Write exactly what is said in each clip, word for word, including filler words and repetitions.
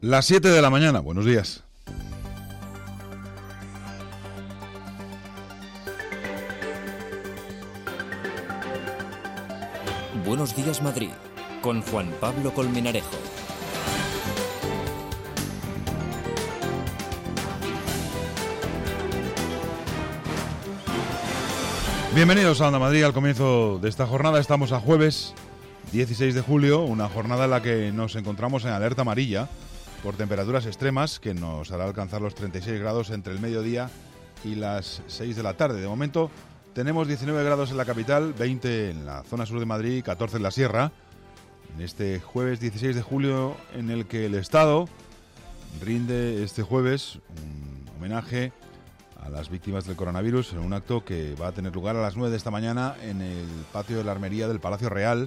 Las siete de la mañana, buenos días. Buenos días, Madrid, con Juan Pablo Colmenarejo. Bienvenidos a Onda Madrid. Al comienzo de esta jornada estamos a jueves dieciséis de julio, una jornada en la que nos encontramos en alerta amarilla por temperaturas extremas que nos hará alcanzar los treinta y seis grados entre el mediodía y las seis de la tarde. De momento tenemos diecinueve grados en la capital, veinte en la zona sur de Madrid y catorce en la sierra. En este jueves dieciséis de julio, en el que el Estado rinde este jueves un homenaje a las víctimas del coronavirus en un acto que va a tener lugar a las nueve de esta mañana en el patio de la Armería del Palacio Real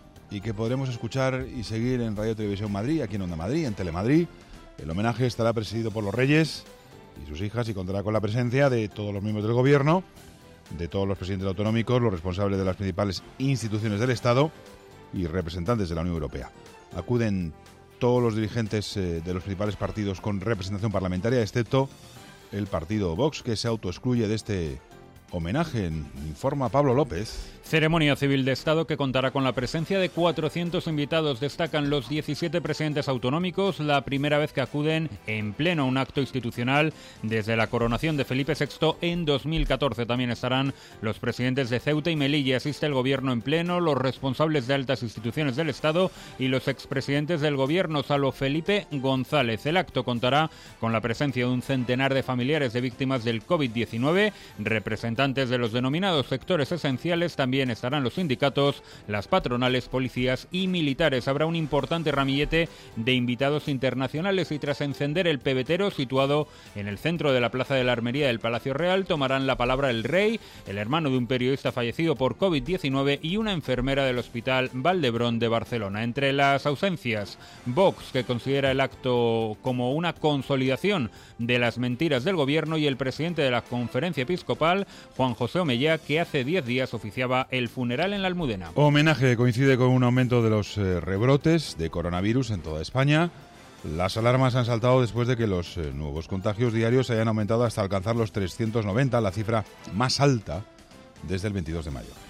y que podremos escuchar y seguir en Radio Televisión Madrid, aquí en Onda Madrid, en Telemadrid. El homenaje estará presidido por los Reyes y sus hijas y contará con la presencia de todos los miembros del Gobierno, de todos los presidentes autonómicos, los responsables de las principales instituciones del Estado y representantes de la Unión Europea. Acuden todos los dirigentes eh, de los principales partidos con representación parlamentaria, excepto el partido Vox, que se autoexcluye de este homenaje, informa Pablo López. Ceremonia civil de Estado que contará con la presencia de cuatrocientos invitados. Destacan los diecisiete presidentes autonómicos, la primera vez que acuden en pleno a un acto institucional desde la coronación de Felipe sexto en dos mil catorce. También estarán los presidentes de Ceuta y Melilla. Asiste el Gobierno en pleno, los responsables de altas instituciones del Estado y los expresidentes del Gobierno, salvo Felipe González. El acto contará con la presencia de un centenar de familiares de víctimas del covid diecinueve, representantes de los denominados sectores esenciales. También estarán los sindicatos, las patronales, policías y militares. Habrá un importante ramillete de invitados internacionales y tras encender el pebetero situado en el centro de la Plaza de la Armería del Palacio Real, tomarán la palabra el rey, el hermano de un periodista fallecido por covid diecinueve y una enfermera del Hospital Valdebrón de Barcelona. Entre las ausencias, Vox, que considera el acto como una consolidación de las mentiras del Gobierno, y el presidente de la Conferencia Episcopal, Juan José Omellá, que hace diez días oficiaba el funeral en la Almudena. Homenaje coincide con un aumento de los eh, rebrotes de coronavirus en toda España. Las alarmas han saltado después de que los eh, nuevos contagios diarios hayan aumentado hasta alcanzar los trescientos noventa, la cifra más alta desde el veintidós de mayo.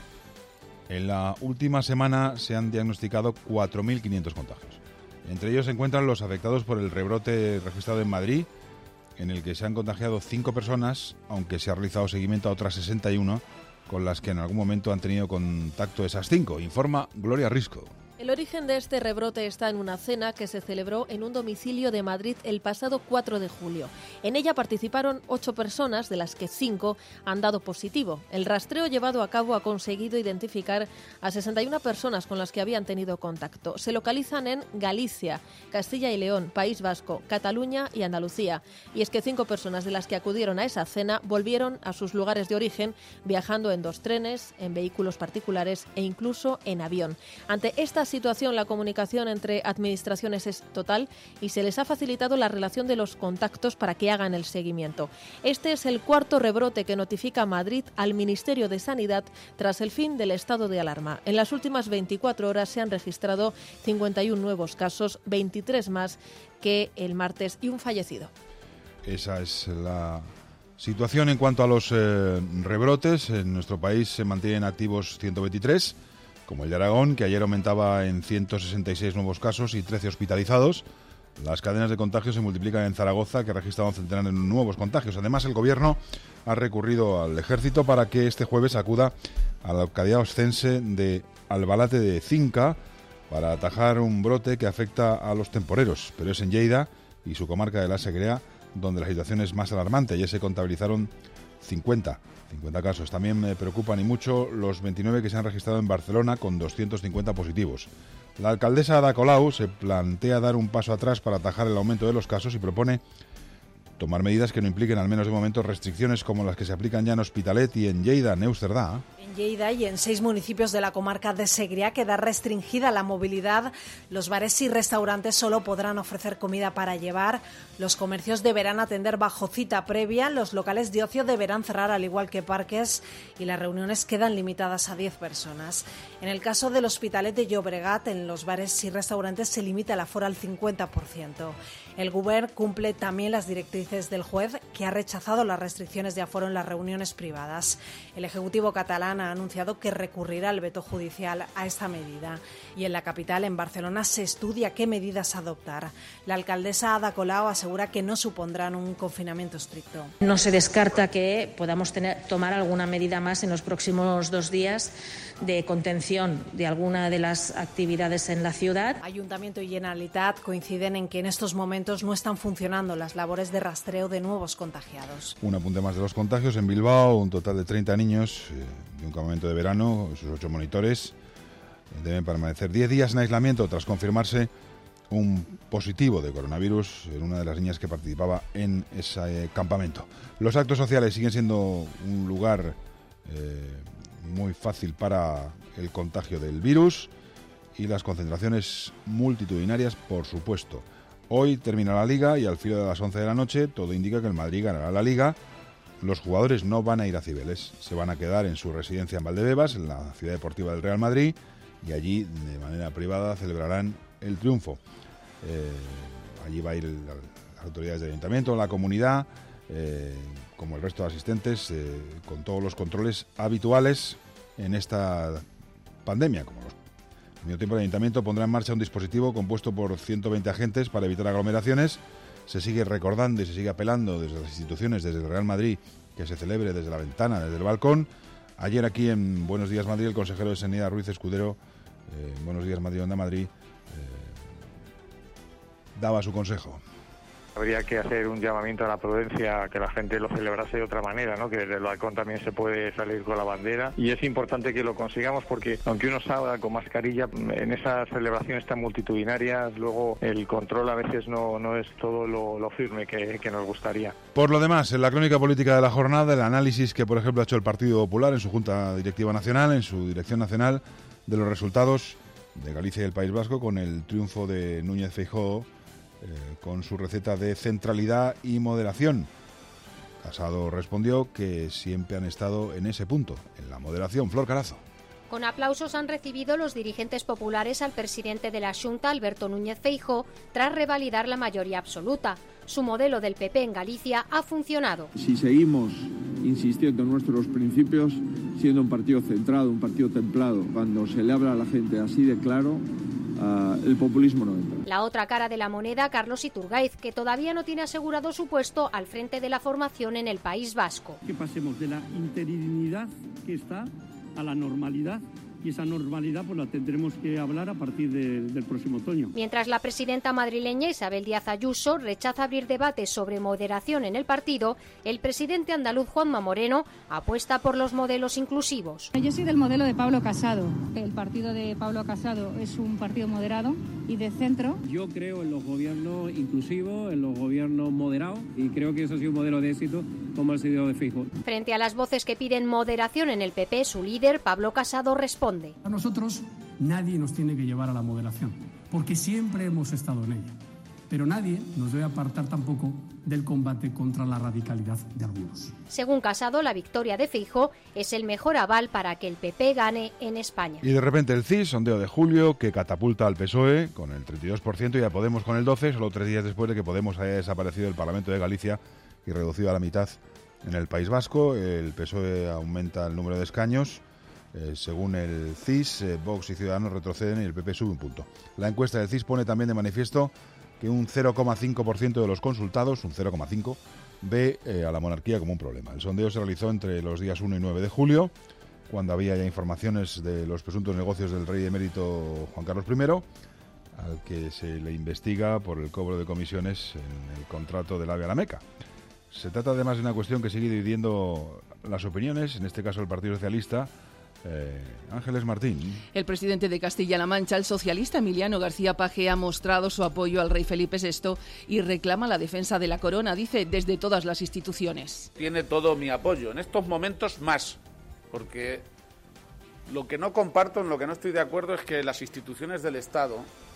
En la última semana se han diagnosticado cuatro mil quinientos contagios. Entre ellos se encuentran los afectados por el rebrote registrado en Madrid, en el que se han contagiado cinco personas, aunque se ha realizado seguimiento a otras sesenta y uno, con las que en algún momento han tenido contacto esas cinco, informa Gloria Risco. El origen de este rebrote está en una cena que se celebró en un domicilio de Madrid el pasado cuatro de julio. En ella participaron ocho personas, de las que cinco han dado positivo. El rastreo llevado a cabo ha conseguido identificar a sesenta y una personas con las que habían tenido contacto. Se localizan en Galicia, Castilla y León, País Vasco, Cataluña y Andalucía. Y es que cinco personas de las que acudieron a esa cena volvieron a sus lugares de origen viajando en dos trenes, en vehículos particulares e incluso en avión. Ante esta situación, la comunicación entre administraciones es total y se les ha facilitado la relación de los contactos para que hagan el seguimiento. Este es el cuarto rebrote que notifica Madrid al Ministerio de Sanidad tras el fin del estado de alarma. En las últimas veinticuatro horas se han registrado cincuenta y uno nuevos casos, veintitrés más que el martes y un fallecido. Esa es la situación en cuanto a los eh, rebrotes. En nuestro país se mantienen activos ciento veintitrés, como el de Aragón, que ayer aumentaba en ciento sesenta y seis nuevos casos y trece hospitalizados. Las cadenas de contagios se multiplican en Zaragoza, que ha registrado un centenar de nuevos contagios. Además, el Gobierno ha recurrido al Ejército para que este jueves acuda a la localidad oscense de Albalate de Cinca para atajar un brote que afecta a los temporeros. Pero es en Lleida y su comarca de la Segrea donde la situación es más alarmante. Ya se contabilizaron cincuenta casos. También me preocupan y mucho los veintinueve que se han registrado en Barcelona, con doscientos cincuenta positivos. La alcaldesa Ada Colau se plantea dar un paso atrás para atajar el aumento de los casos y propone tomar medidas que no impliquen, al menos de momento, restricciones como las que se aplican ya en Hospitalet y en Lleida, Neus Cerdá. En Lleida y en seis municipios de la comarca de Segrià queda restringida la movilidad. Los bares y restaurantes solo podrán ofrecer comida para llevar. Los comercios deberán atender bajo cita previa. Los locales de ocio deberán cerrar, al igual que parques, y las reuniones quedan limitadas a diez personas. En el caso del Hospitalet de Llobregat, en los bares y restaurantes se limita el aforo al cincuenta por ciento. El Govern cumple también las directrices del juez, que ha rechazado las restricciones de aforo en las reuniones privadas. El Ejecutivo catalán ha anunciado que recurrirá al veto judicial a esta medida. Y en la capital, en Barcelona, se estudia qué medidas adoptar. La alcaldesa Ada Colau asegura que no supondrán un confinamiento estricto. No se descarta que podamos tener, tomar alguna medida más en los próximos dos días de contención de alguna de las actividades en la ciudad. Ayuntamiento y Generalitat coinciden en que en estos momentos no están funcionando las labores de rastreo de nuevos contagiados. Un apunte más de los contagios. En Bilbao, un total de treinta niños eh, de un campamento de verano, sus ocho monitores, eh, deben permanecer diez días en aislamiento tras confirmarse un positivo de coronavirus en una de las niñas que participaba en ese eh, campamento. Los actos sociales siguen siendo un lugar eh, muy fácil para el contagio del virus, y las concentraciones multitudinarias, por supuesto. Hoy termina la Liga y al filo de las once de la noche todo indica que el Madrid ganará la Liga. Los jugadores no van a ir a Cibeles, se van a quedar en su residencia en Valdebebas, en la ciudad deportiva del Real Madrid, y allí de manera privada celebrarán el triunfo. Eh, allí va a ir el, las autoridades del ayuntamiento, la comunidad, eh, como el resto de asistentes, eh, con todos los controles habituales en esta pandemia. Como los, al mismo tiempo, el ayuntamiento pondrá en marcha un dispositivo compuesto por ciento veinte agentes para evitar aglomeraciones. Se sigue recordando y se sigue apelando desde las instituciones, desde el Real Madrid, que se celebre desde la ventana, desde el balcón. Ayer aquí en Buenos Días Madrid, el consejero de Sanidad, Ruiz Escudero, eh, Buenos Días Madrid, Onda Madrid, eh, daba su consejo. Habría que hacer un llamamiento a la prudencia, que la gente lo celebrase de otra manera, ¿no? Que desde el balcón también se puede salir con la bandera, y es importante que lo consigamos porque aunque uno salga con mascarilla, en esas celebraciones tan multitudinarias luego el control a veces no, no es todo lo, lo firme que, que nos gustaría. Por lo demás, en la crónica política de la jornada, el análisis que por ejemplo ha hecho el Partido Popular en su Junta Directiva Nacional, en su Dirección Nacional, de los resultados de Galicia y el País Vasco con el triunfo de Núñez Feijóo, Eh, con su receta de centralidad y moderación. Casado respondió que siempre han estado en ese punto, en la moderación. Flor Carazo. Con aplausos han recibido los dirigentes populares al presidente de la Xunta, Alberto Núñez Feijóo, tras revalidar la mayoría absoluta. Su modelo del P P en Galicia ha funcionado. Si seguimos insistiendo en nuestros principios, siendo un partido centrado, un partido templado, cuando se le habla a la gente así de claro, Uh, el populismo no entra. La otra cara de la moneda, Carlos Iturgaiz, que todavía no tiene asegurado su puesto al frente de la formación en el País Vasco. Que pasemos de la interinidad que está a la normalidad, y esa normalidad pues la tendremos que hablar a partir de, del próximo otoño. Mientras la presidenta madrileña Isabel Díaz Ayuso rechaza abrir debates sobre moderación en el partido, el presidente andaluz Juanma Moreno apuesta por los modelos inclusivos. Yo soy del modelo de Pablo Casado. El partido de Pablo Casado es un partido moderado y de centro. Yo creo en los gobiernos inclusivos, en los gobiernos moderados, y creo que eso ha sido un modelo de éxito como ha sido de Feijóo. Frente a las voces que piden moderación en el P P, su líder, Pablo Casado, responde. A nosotros nadie nos tiene que llevar a la moderación, porque siempre hemos estado en ella. Pero nadie nos debe apartar tampoco del combate contra la radicalidad de algunos. Según Casado, la victoria de Feijóo es el mejor aval para que el P P gane en España. Y de repente el C I S, sondeo de julio, que catapulta al P S O E con el treinta y dos por ciento y a Podemos con el doce por ciento, solo tres días después de que Podemos haya desaparecido del Parlamento de Galicia y reducido a la mitad en el País Vasco. El P S O E aumenta el número de escaños. Eh, según el C I S, eh, Vox y Ciudadanos retroceden y el P P sube un punto. La encuesta del C I S pone también de manifiesto que un cero coma cinco por ciento de los consultados, un cero coma cinco por ciento, ve eh, a la monarquía como un problema. El sondeo se realizó entre los días uno y nueve de julio, cuando había ya informaciones de los presuntos negocios del rey emérito Juan Carlos primero, al que se le investiga por el cobro de comisiones en el contrato del AVE a la Meca. Se trata además de una cuestión que sigue dividiendo las opiniones, en este caso el Partido Socialista. Eh, Ángeles Martín. El presidente de Castilla-La Mancha, el socialista Emiliano García Paje, ha mostrado su apoyo al rey Felipe sexto y reclama la defensa de la corona, dice, desde todas las instituciones. Tiene todo mi apoyo, en estos momentos más, porque Lo que no comparto, en lo que no estoy de acuerdo, es que las instituciones del Estado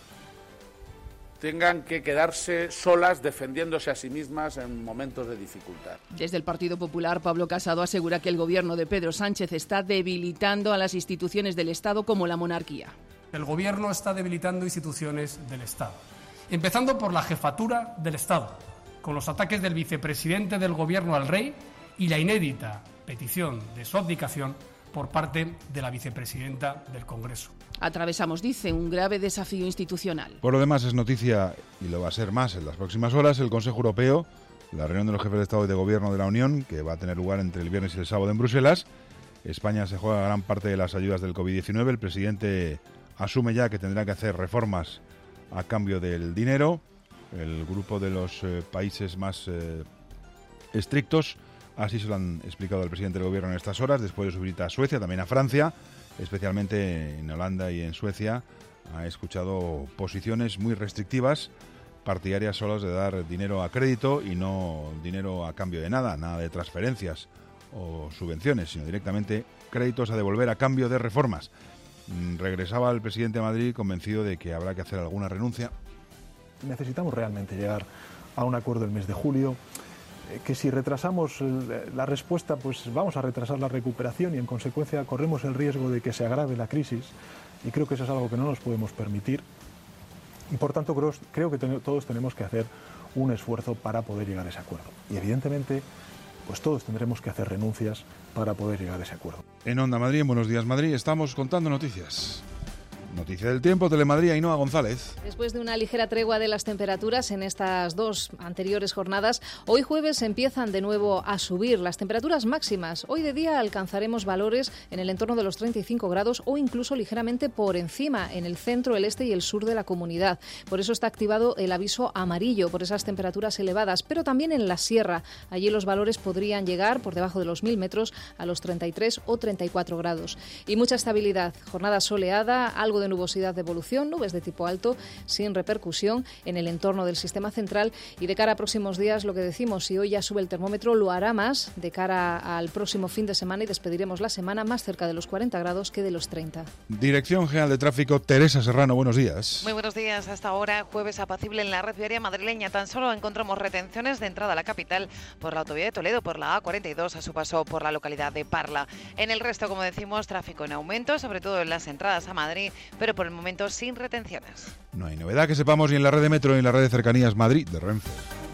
tengan que quedarse solas defendiéndose a sí mismas en momentos de dificultad. Desde el Partido Popular, Pablo Casado asegura que el gobierno de Pedro Sánchez está debilitando a las instituciones del Estado como la monarquía. El gobierno está debilitando instituciones del Estado, empezando por la jefatura del Estado, con los ataques del vicepresidente del gobierno al rey y la inédita petición de su abdicación por parte de la vicepresidenta del Congreso. Atravesamos, dice, un grave desafío institucional. Por lo demás, es noticia, y lo va a ser más en las próximas horas, el Consejo Europeo, la reunión de los jefes de Estado y de Gobierno de la Unión, que va a tener lugar entre el viernes y el sábado en Bruselas. España se juega gran parte de las ayudas del COVID diecinueve. El presidente asume ya que tendrá que hacer reformas a cambio del dinero. El grupo de los eh, países más eh, estrictos, así se lo han explicado al presidente del Gobierno en estas horas, después de su visita a Suecia, también a Francia, especialmente en Holanda y en Suecia, ha escuchado posiciones muy restrictivas, partidarias solos de dar dinero a crédito y no dinero a cambio de nada, nada de transferencias o subvenciones, sino directamente créditos a devolver a cambio de reformas. Regresaba el presidente de Madrid convencido de que habrá que hacer alguna renuncia. Necesitamos realmente llegar a un acuerdo el mes de julio, que si retrasamos la respuesta, pues vamos a retrasar la recuperación y en consecuencia corremos el riesgo de que se agrave la crisis, y creo que eso es algo que no nos podemos permitir, y por tanto creo, creo que ten, todos tenemos que hacer un esfuerzo para poder llegar a ese acuerdo. Y evidentemente, pues todos tendremos que hacer renuncias para poder llegar a ese acuerdo. En Onda Madrid, en Buenos Días Madrid, estamos contando noticias. Noticia del tiempo, Telemadrid, Ainhoa González. Después de una ligera tregua de las temperaturas en estas dos anteriores jornadas, hoy jueves empiezan de nuevo a subir las temperaturas máximas. Hoy de día alcanzaremos valores en el entorno de los treinta y cinco grados o incluso ligeramente por encima en el centro, el este y el sur de la comunidad. Por eso está activado el aviso amarillo por esas temperaturas elevadas, pero también en la sierra. Allí los valores podrían llegar por debajo de los mil metros a los treinta y tres o treinta y cuatro grados. Y mucha estabilidad, jornada soleada, algo de nubosidad de evolución, nubes de tipo alto sin repercusión en el entorno del sistema central, y de cara a próximos días, lo que decimos, si hoy ya sube el termómetro, lo hará más de cara al próximo fin de semana y despediremos la semana más cerca de los cuarenta grados que de los treinta. Dirección General de Tráfico, Teresa Serrano, buenos días. Muy buenos días. Hasta ahora, jueves apacible en la red viaria madrileña. Tan solo encontramos retenciones de entrada a la capital por la autovía de Toledo, por la A cuarenta y dos, a su paso por la localidad de Parla. En el resto, como decimos, tráfico en aumento, sobre todo en las entradas a Madrid, pero por el momento sin retenciones. No hay novedad que sepamos ni en la red de metro ni en la red de cercanías Madrid de Renfe.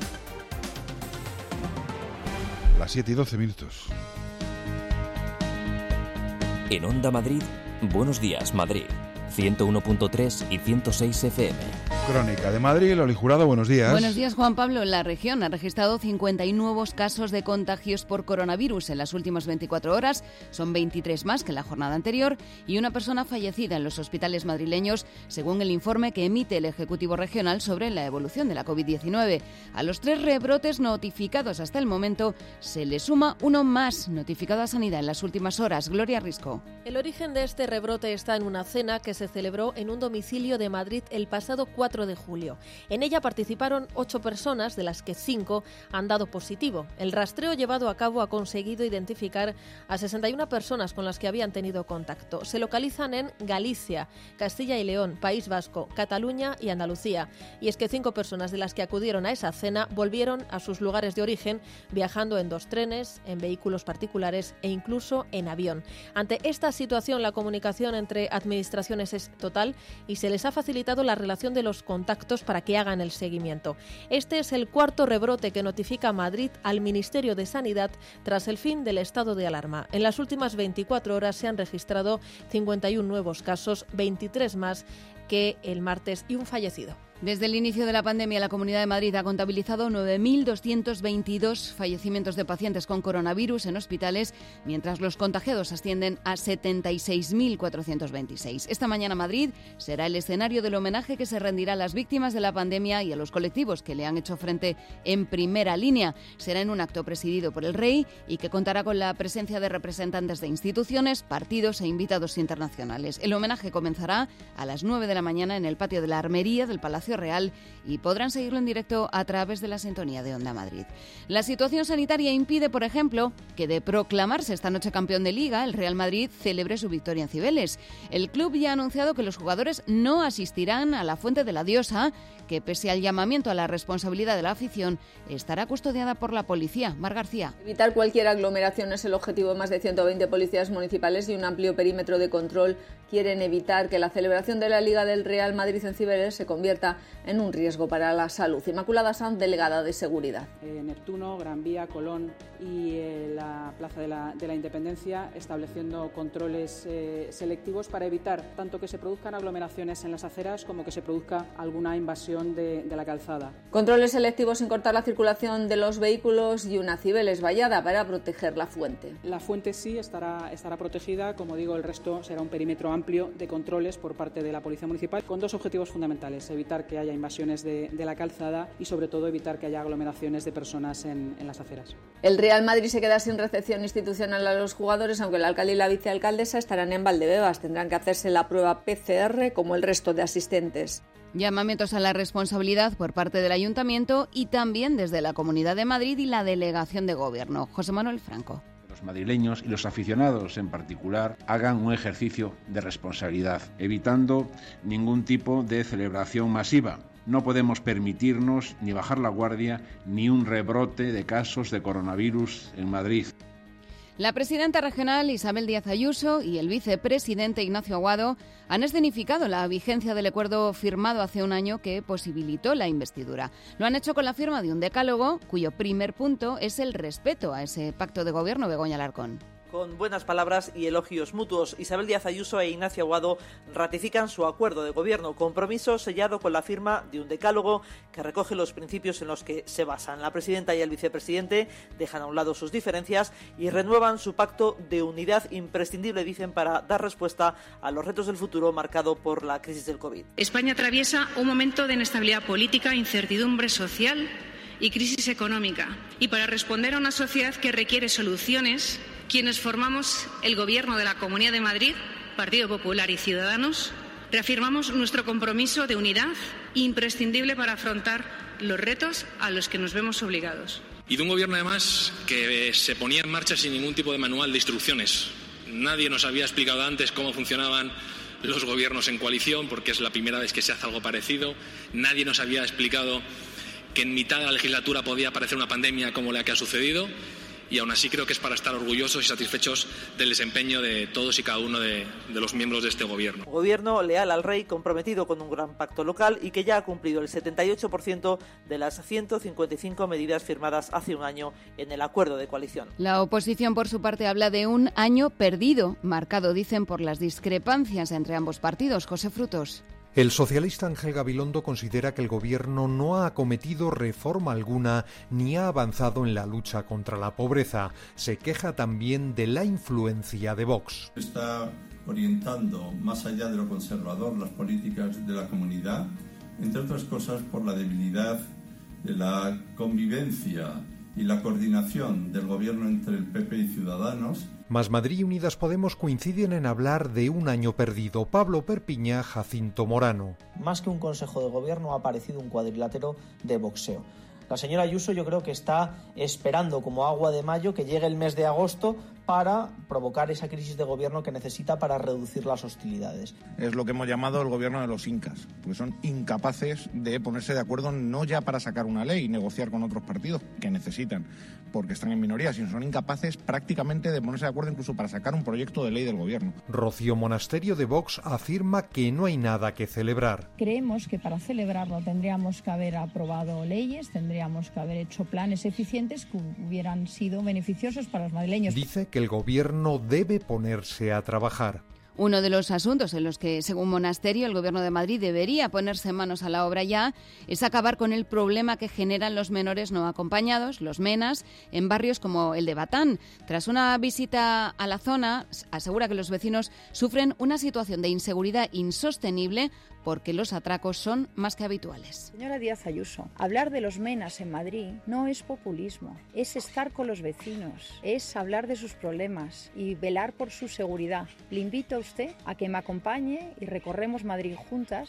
Las siete y doce minutos. En Onda Madrid, Buenos Días Madrid, ciento uno punto tres y ciento seis F M. Crónica de Madrid, Loli Jurado, buenos días. Buenos días, Juan Pablo. La región ha registrado cincuenta y nuevos casos de contagios por coronavirus en las últimas veinticuatro horas. Son veintitrés más que en la jornada anterior y una persona fallecida en los hospitales madrileños, según el informe que emite el Ejecutivo Regional sobre la evolución de la COVID diecinueve. A los tres rebrotes notificados hasta el momento se le suma uno más notificado a Sanidad en las últimas horas. Gloria Risco. El origen de este rebrote está en una cena que se celebró en un domicilio de Madrid el pasado cuatro de julio. En ella participaron ocho personas, de las que cinco han dado positivo. El rastreo llevado a cabo ha conseguido identificar a sesenta y una personas con las que habían tenido contacto. Se localizan en Galicia, Castilla y León, País Vasco, Cataluña y Andalucía. Y es que cinco personas de las que acudieron a esa cena volvieron a sus lugares de origen viajando en dos trenes, en vehículos particulares e incluso en avión. Ante esta situación, la comunicación entre administraciones es total y se les ha facilitado la relación de los contactos para que hagan el seguimiento. Este es el cuarto rebrote que notifica Madrid al Ministerio de Sanidad tras el fin del estado de alarma. En las últimas veinticuatro horas se han registrado cincuenta y uno nuevos casos, veintitrés más que el martes y un fallecido. Desde el inicio de la pandemia, la Comunidad de Madrid ha contabilizado nueve mil doscientos veintidós fallecimientos de pacientes con coronavirus en hospitales, mientras los contagiados ascienden a setenta y seis mil cuatrocientos veintiséis. Esta mañana Madrid será el escenario del homenaje que se rendirá a las víctimas de la pandemia y a los colectivos que le han hecho frente en primera línea. Será en un acto presidido por el Rey y que contará con la presencia de representantes de instituciones, partidos e invitados internacionales. El homenaje comenzará a las nueve de la mañana en el patio de la Armería del Palacio Palacio Real y podrán seguirlo en directo a través de la sintonía de Onda Madrid. La situación sanitaria impide, por ejemplo, que de proclamarse esta noche campeón de Liga, el Real Madrid celebre su victoria en Cibeles. El club ya ha anunciado que los jugadores no asistirán a la Fuente de la Diosa, que pese al llamamiento a la responsabilidad de la afición, estará custodiada por la policía. Mar García. Evitar cualquier aglomeración es el objetivo de más de ciento veinte policías municipales y un amplio perímetro de control. Quieren evitar que la celebración de la Liga del Real Madrid en Cibeles se convierta en un riesgo para la salud. Inmaculada Sanz, delegada de Seguridad. Eh, Neptuno, Gran Vía, Colón y eh, la Plaza de la, de la Independencia, estableciendo controles eh, selectivos para evitar tanto que se produzcan aglomeraciones en las aceras como que se produzca alguna invasión de, de la calzada. Controles selectivos sin cortar la circulación de los vehículos y una Cibeles vallada para proteger la fuente. La fuente sí estará, estará protegida, como digo, el resto será un perímetro amplio de controles por parte de la Policía Municipal con dos objetivos fundamentales: evitar que haya invasiones de, de la calzada y sobre todo evitar que haya aglomeraciones de personas en, en las aceras. El Real Madrid se queda sin recepción institucional a los jugadores, aunque el alcalde y la vicealcaldesa estarán en Valdebebas. Tendrán que hacerse la prueba P C R como el resto de asistentes. Llamamientos a la responsabilidad por parte del Ayuntamiento y también desde la Comunidad de Madrid y la Delegación de Gobierno. José Manuel Franco. Los madrileños y los aficionados en particular hagan un ejercicio de responsabilidad, evitando ningún tipo de celebración masiva. No podemos permitirnos ni bajar la guardia ni un rebrote de casos de coronavirus en Madrid. La presidenta regional Isabel Díaz Ayuso y el vicepresidente Ignacio Aguado han escenificado la vigencia del acuerdo firmado hace un año que posibilitó la investidura. Lo han hecho con la firma de un decálogo cuyo primer punto es el respeto a ese pacto de gobierno. Begoña Alarcón. Con buenas palabras y elogios mutuos, Isabel Díaz Ayuso e Ignacio Aguado ratifican su acuerdo de gobierno, compromiso sellado con la firma de un decálogo que recoge los principios en los que se basan. La presidenta y el vicepresidente dejan a un lado sus diferencias y renuevan su pacto de unidad imprescindible, dicen, para dar respuesta a los retos del futuro marcado por la crisis del COVID. España atraviesa un momento de inestabilidad política, incertidumbre social y crisis económica. Y para responder a una sociedad que requiere soluciones, quienes formamos el Gobierno de la Comunidad de Madrid, Partido Popular y Ciudadanos, reafirmamos nuestro compromiso de unidad imprescindible para afrontar los retos a los que nos vemos obligados. Y de un Gobierno, además, que se ponía en marcha sin ningún tipo de manual de instrucciones. Nadie nos había explicado antes cómo funcionaban los gobiernos en coalición, porque es la primera vez que se hace algo parecido. Nadie nos había explicado que en mitad de la legislatura podía aparecer una pandemia como la que ha sucedido. Y aún así creo que es para estar orgullosos y satisfechos del desempeño de todos y cada uno de, de los miembros de este gobierno. Gobierno leal al rey, comprometido con un gran pacto local y que ya ha cumplido el setenta y ocho por ciento de las ciento cincuenta y cinco medidas firmadas hace un año en el acuerdo de coalición. La oposición, por su parte, habla de un año perdido, marcado, dicen, por las discrepancias entre ambos partidos. José Frutos. El socialista Ángel Gabilondo considera que el gobierno no ha acometido reforma alguna ni ha avanzado en la lucha contra la pobreza. Se queja también de la influencia de Vox. Está orientando más allá de lo conservador las políticas de la comunidad, entre otras cosas por la debilidad de la convivencia y la coordinación del gobierno entre el P P y Ciudadanos. Más Madrid y Unidas Podemos coinciden en hablar de un año perdido. Pablo Perpiñá, Jacinto Morano. Más que un consejo de gobierno ha aparecido un cuadrilátero de boxeo. La señora Ayuso yo creo que está esperando como agua de mayo que llegue el mes de agosto para provocar esa crisis de gobierno que necesita para reducir las hostilidades. Es lo que hemos llamado el gobierno de los incas, porque son incapaces de ponerse de acuerdo no ya para sacar una ley y negociar con otros partidos que necesitan, porque están en minoría, sino son incapaces prácticamente de ponerse de acuerdo incluso para sacar un proyecto de ley del gobierno. Rocío Monasterio de Vox afirma que no hay nada que celebrar. Creemos que para celebrarlo tendríamos que haber aprobado leyes, tendríamos que haber hecho planes eficientes que hubieran sido beneficiosos para los madrileños. Dice que el gobierno debe ponerse a trabajar. Uno de los asuntos en los que, según Monasterio, el Gobierno de Madrid debería ponerse manos a la obra ya es acabar con el problema que generan los menores no acompañados, los MENAS, en barrios como el de Batán. Tras una visita a la zona, asegura que los vecinos sufren una situación de inseguridad insostenible porque los atracos son más que habituales. Señora Díaz Ayuso, hablar de los MENAS en Madrid no es populismo, es estar con los vecinos, es hablar de sus problemas y velar por su seguridad. Le invito a usted a que me acompañe y recorremos Madrid juntas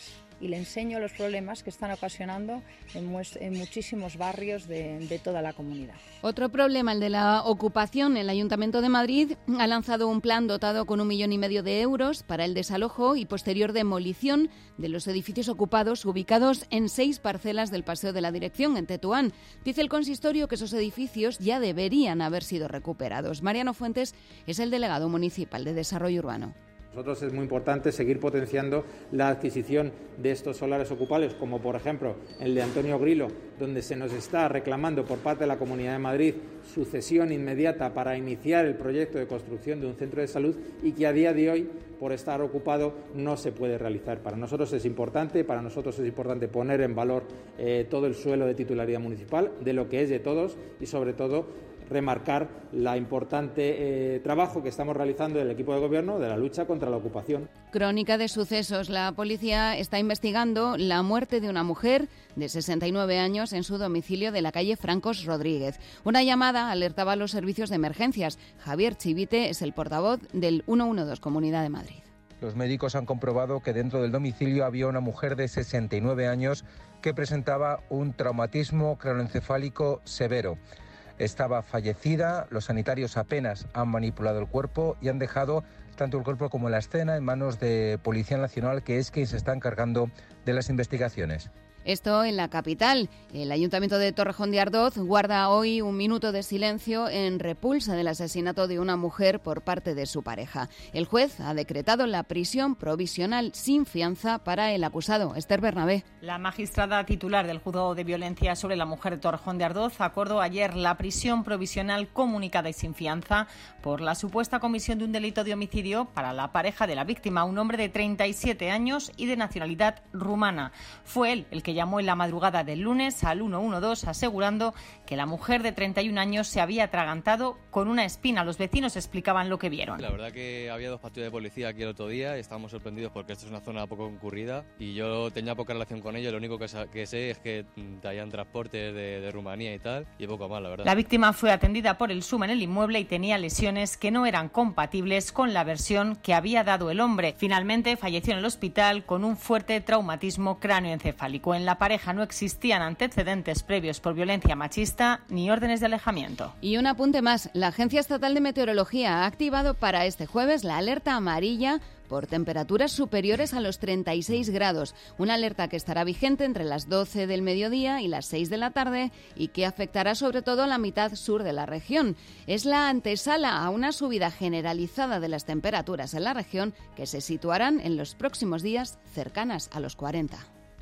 y le enseño los problemas que están ocasionando en, en muchísimos barrios de, de toda la comunidad. Otro problema, el de la ocupación. El Ayuntamiento de Madrid ha lanzado un plan dotado con un millón y medio de euros para el desalojo y posterior demolición de los edificios ocupados ubicados en seis parcelas del Paseo de la Dirección, en Tetuán. Dice el consistorio que esos edificios ya deberían haber sido recuperados. Mariano Fuentes es el delegado municipal de Desarrollo Urbano. Para nosotros es muy importante seguir potenciando la adquisición de estos solares ocupables, como por ejemplo el de Antonio Grilo, donde se nos está reclamando por parte de la Comunidad de Madrid su cesión inmediata para iniciar el proyecto de construcción de un centro de salud y que a día de hoy, por estar ocupado, no se puede realizar. Para nosotros es importante, para nosotros es importante poner en valor eh, todo el suelo de titularidad municipal, de lo que es de todos y sobre todo remarcar la importante eh, trabajo que estamos realizando del equipo de gobierno de la lucha contra la ocupación. Crónica de sucesos. La policía está investigando la muerte de una mujer de sesenta y nueve años en su domicilio de la calle Francos Rodríguez. Una llamada alertaba a los servicios de emergencias. Javier Chivite es el portavoz del ciento doce Comunidad de Madrid. Los médicos han comprobado que dentro del domicilio había una mujer de sesenta y nueve años que presentaba un traumatismo craneoencefálico severo. Estaba fallecida, los sanitarios apenas han manipulado el cuerpo y han dejado tanto el cuerpo como la escena en manos de Policía Nacional, que es quien se está encargando de las investigaciones. Esto en la capital. El Ayuntamiento de Torrejón de Ardoz guarda hoy un minuto de silencio en repulsa del asesinato de una mujer por parte de su pareja. El juez ha decretado la prisión provisional sin fianza para el acusado. Esther Bernabé. La magistrada titular del Juzgado de Violencia sobre la Mujer de Torrejón de Ardoz acordó ayer la prisión provisional comunicada y sin fianza por la supuesta comisión de un delito de homicidio para la pareja de la víctima, un hombre de treinta y siete años y de nacionalidad rumana. Fue él el que llamó en la madrugada del lunes al ciento doce asegurando que la mujer de treinta y un años se había atragantado con una espina. Los vecinos explicaban lo que vieron. La verdad que había dos patrullas de policía aquí el otro día y estábamos sorprendidos porque esto es una zona poco concurrida y yo tenía poca relación con ellos. Lo único que, que sé es que traían transportes de, de Rumanía y tal y poco más, la verdad. La víctima fue atendida por el SUM en el inmueble y tenía lesiones que no eran compatibles con la versión que había dado el hombre. Finalmente falleció en el hospital con un fuerte traumatismo cráneoencefálico. En la pareja no existían antecedentes previos por violencia machista ni órdenes de alejamiento. Y un apunte más. La Agencia Estatal de Meteorología ha activado para este jueves la alerta amarilla por temperaturas superiores a los treinta y seis grados. Una alerta que estará vigente entre las doce del mediodía y las seis de la tarde y que afectará sobre todo a la mitad sur de la región. Es la antesala a una subida generalizada de las temperaturas en la región que se situarán en los próximos días cercanas a los cuarenta.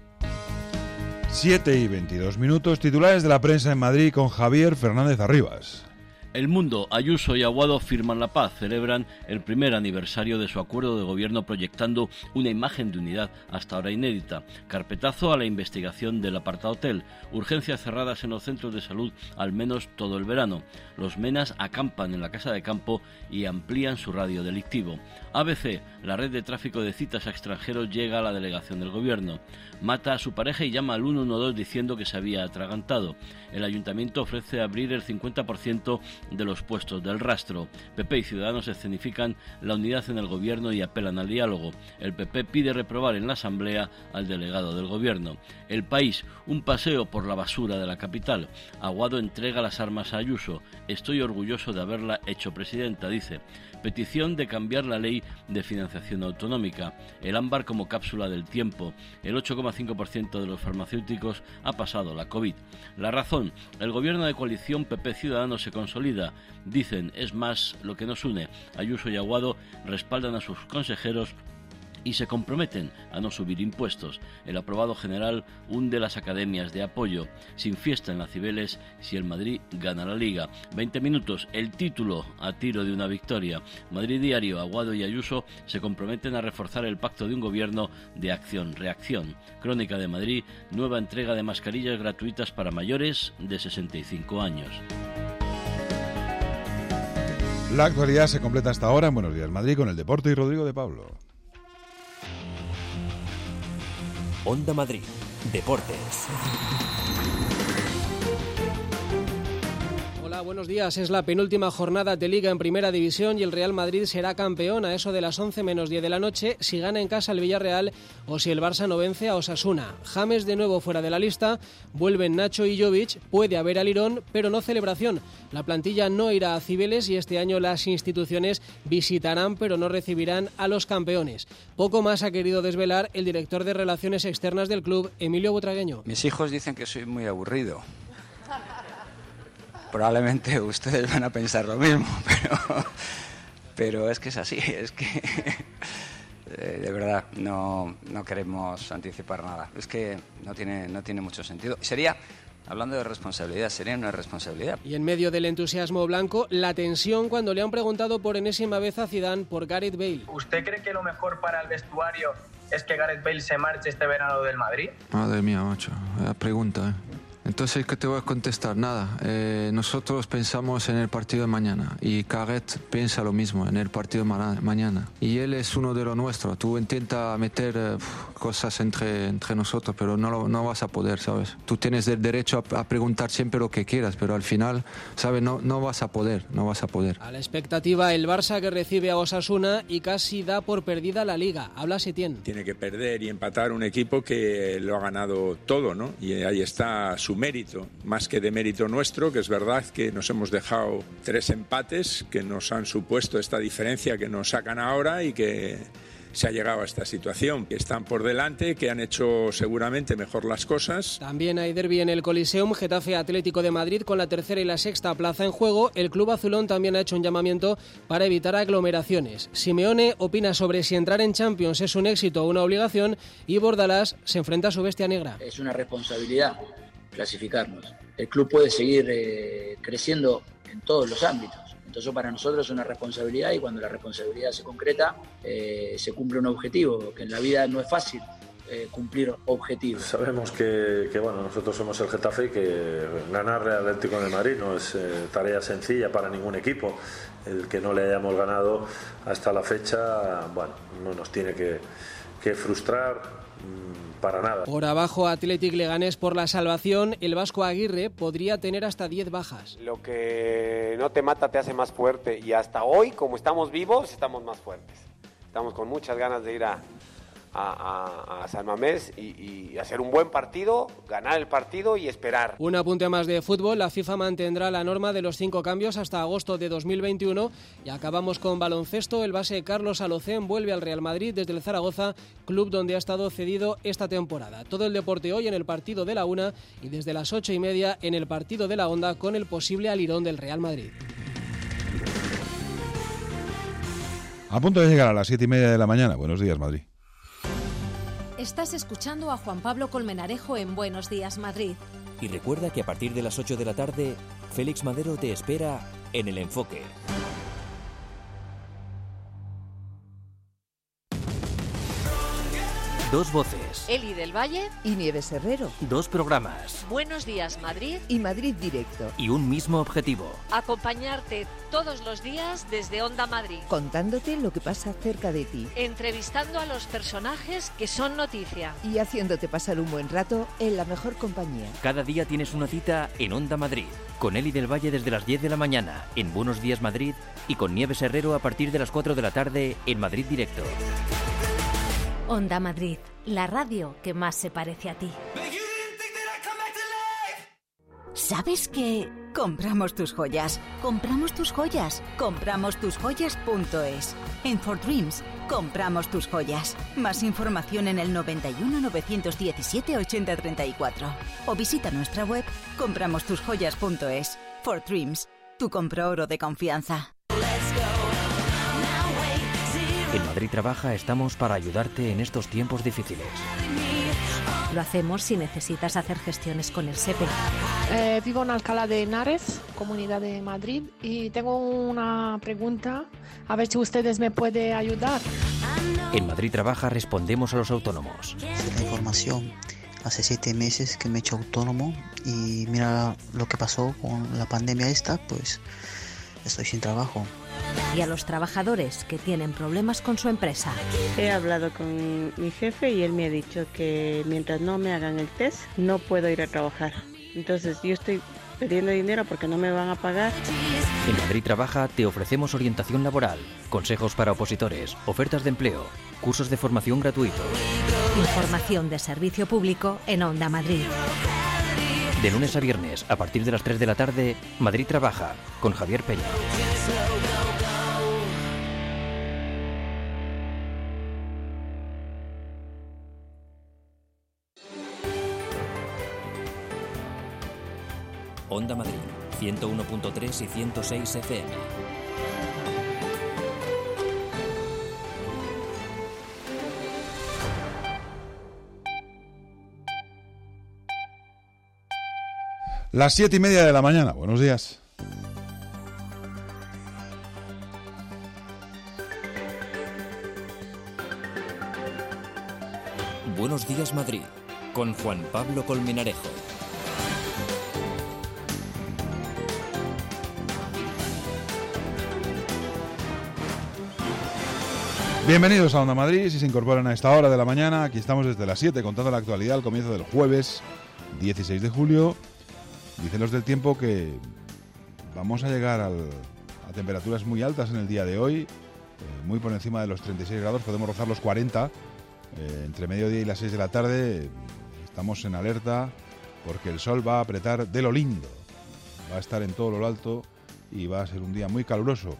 siete y veintidós minutos, titulares de la prensa en Madrid con Javier Fernández Arribas. El Mundo, Ayuso y Aguado firman la paz, celebran el primer aniversario de su acuerdo de gobierno proyectando una imagen de unidad hasta ahora inédita. Carpetazo a la investigación del apartahotel, urgencias cerradas en los centros de salud al menos todo el verano. Los menas acampan en la casa de campo y amplían su radio delictivo. A B C, la red de tráfico de citas a extranjeros llega a la delegación del gobierno. Mata a su pareja y llama al ciento doce diciendo que se había atragantado. El ayuntamiento ofrece abrir el cincuenta por ciento de los puestos del rastro. P P y Ciudadanos escenifican la unidad en el gobierno y apelan al diálogo. El P P pide reprobar en la Asamblea al delegado del gobierno. El País, un paseo por la basura de la capital. Aguado entrega las armas a Ayuso. Estoy orgulloso de haberla hecho presidenta, dice. Petición de cambiar la ley de financiación autonómica. El ámbar como cápsula del tiempo. El ocho coma cinco por ciento de los farmacéuticos ha pasado la COVID. La razón. El gobierno de coalición P P Ciudadanos se consolida. Dicen, es más lo que nos une. Ayuso y Aguado respaldan a sus consejeros y se comprometen a no subir impuestos. El aprobado general hunde las academias de apoyo. Sin fiesta en la Cibeles si el Madrid gana la Liga. veinte minutos, el título a tiro de una victoria. Madrid Diario, Aguado y Ayuso se comprometen a reforzar el pacto de un gobierno de acción-reacción. Crónica de Madrid, nueva entrega de mascarillas gratuitas para mayores de sesenta y cinco años. La actualidad se completa hasta ahora en Buenos Días Madrid con el deporte y Rodrigo de Pablo. Onda Madrid, Deportes. Hola, Hola, buenos días. Es la penúltima jornada de Liga en Primera División y el Real Madrid será campeón a eso de las once menos diez de la noche si gana en casa el Villarreal o si el Barça no vence a Osasuna. James de nuevo fuera de la lista, vuelven Nacho y Jovic, puede haber alirón, pero no celebración. La plantilla no irá a Cibeles y este año las instituciones visitarán pero no recibirán a los campeones. Poco más ha querido desvelar el director de Relaciones Externas del club, Emilio Butragueño. Mis hijos dicen que soy muy aburrido. Probablemente ustedes van a pensar lo mismo, pero, pero es que es así, es que de verdad no, no queremos anticipar nada. Es que no tiene, no tiene mucho sentido. Sería, hablando de responsabilidad, sería una responsabilidad. Y en medio del entusiasmo blanco, la tensión cuando le han preguntado por enésima vez a Zidane por Gareth Bale. ¿Usted cree que lo mejor para el vestuario es que Gareth Bale se marche este verano del Madrid? Madre mía, macho, la pregunta, ¿eh? Entonces, ¿qué te voy a contestar? Nada, eh, nosotros pensamos en el partido de mañana y Gareth piensa lo mismo en el partido de ma- mañana. Y él es uno de los nuestros. Tú intenta meter eh, cosas entre, entre nosotros, pero no, lo, no vas a poder, ¿sabes? Tú tienes el derecho a, a preguntar siempre lo que quieras, pero al final, ¿sabes? No, no vas a poder, no vas a poder. A la expectativa, el Barça que recibe a Osasuna y casi da por perdida la Liga. Habla Setién. Tiene que perder y empatar un equipo que lo ha ganado todo, ¿no? Y ahí está su mérito, más que de mérito nuestro, que es verdad que nos hemos dejado tres empates que nos han supuesto esta diferencia que nos sacan ahora y que se ha llegado a esta situación, que están por delante, que han hecho seguramente mejor las cosas. También hay derbi en el Coliseum, Getafe Atlético de Madrid con la tercera y la sexta plaza en juego. El club azulón también ha hecho un llamamiento para evitar aglomeraciones. Simeone opina sobre si entrar en Champions es un éxito o una obligación y Bordalás se enfrenta a su bestia negra. Es una responsabilidad clasificarnos. El club puede seguir eh, creciendo en todos los ámbitos. Entonces para nosotros es una responsabilidad y cuando la responsabilidad se concreta eh, se cumple un objetivo, que en la vida no es fácil eh, cumplir objetivos. Sabemos que, que bueno, nosotros somos el Getafe y que ganarle al Atlético de Madrid no es eh, tarea sencilla para ningún equipo. El que no le hayamos ganado hasta la fecha, bueno, no nos tiene que, que frustrar. Para nada. Por abajo, Athletic Leganés por la salvación. El vasco Aguirre podría tener hasta diez bajas. Lo que no te mata te hace más fuerte y hasta hoy, como estamos vivos, estamos más fuertes. Estamos con muchas ganas de ir a, a, a, a San Mamés y, y hacer un buen partido, ganar el partido y esperar. Un apunte más de fútbol. La FIFA mantendrá la norma de los cinco cambios hasta agosto de dos mil veintiuno. Y acabamos con baloncesto. El base Carlos Alocén vuelve al Real Madrid desde el Zaragoza, club donde ha estado cedido esta temporada. Todo el deporte hoy en el partido de la una y desde las ocho y media en el partido de la Onda con el posible alirón del Real Madrid. A punto de llegar a las siete y media de la mañana. Buenos días, Madrid. Estás escuchando a Juan Pablo Colmenarejo en Buenos Días, Madrid. Y recuerda que a partir de las ocho de la tarde, Félix Madero te espera en El Enfoque. Dos voces. Eli del Valle y Nieves Herrero. Dos programas. Buenos Días, Madrid y Madrid Directo. Y un mismo objetivo. Acompañarte todos los días desde Onda Madrid. Contándote lo que pasa cerca de ti. Entrevistando a los personajes que son noticia. Y haciéndote pasar un buen rato en la mejor compañía. Cada día tienes una cita en Onda Madrid. Con Eli del Valle desde las diez de la mañana en Buenos Días, Madrid. Y con Nieves Herrero a partir de las cuatro de la tarde en Madrid Directo. Onda Madrid, la radio que más se parece a ti. ¿Sabes qué? Compramos tus joyas, compramos tus joyas, compramos tus joyas punto es. En For Dreams, compramos tus joyas. Más información en el noventa y uno, novecientos diecisiete, ochenta, treinta y cuatro. O visita nuestra web compramos tus joyas punto es. For Dreams, tu compra-oro de confianza. En Madrid Trabaja estamos para ayudarte en estos tiempos difíciles. Lo hacemos si necesitas hacer gestiones con el SEPE. Eh, vivo en Alcalá de Henares, Comunidad de Madrid, y tengo una pregunta, a ver si ustedes me pueden ayudar. En Madrid Trabaja respondemos a los autónomos. La información. Hace siete meses que me he hecho autónomo y mira lo que pasó con la pandemia esta, pues estoy sin trabajo. Y a los trabajadores que tienen problemas con su empresa. He hablado con mi jefe y él me ha dicho que mientras no me hagan el test no puedo ir a trabajar. Entonces yo estoy pidiendo dinero porque no me van a pagar. En Madrid Trabaja te ofrecemos orientación laboral, consejos para opositores, ofertas de empleo, cursos de formación gratuitos. Información de servicio público en Onda Madrid. De lunes a viernes, a partir de las tres de la tarde, Madrid Trabaja, con Javier Peña. Onda Madrid, ciento uno punto tres y ciento seis F M. Las siete y media de la mañana. Buenos días. Buenos días, Madrid, con Juan Pablo Colmenarejo. Bienvenidos a Onda Madrid. Si se incorporan a esta hora de la mañana, aquí estamos desde las siete contando la actualidad al comienzo del jueves dieciséis de julio. Dicen los del tiempo que vamos a llegar al, a temperaturas muy altas en el día de hoy, eh, muy por encima de los treinta y seis grados, podemos rozar los cuarenta. Eh, entre mediodía y las seis de la tarde estamos en alerta porque el sol va a apretar de lo lindo, va a estar en todo lo alto y va a ser un día muy caluroso.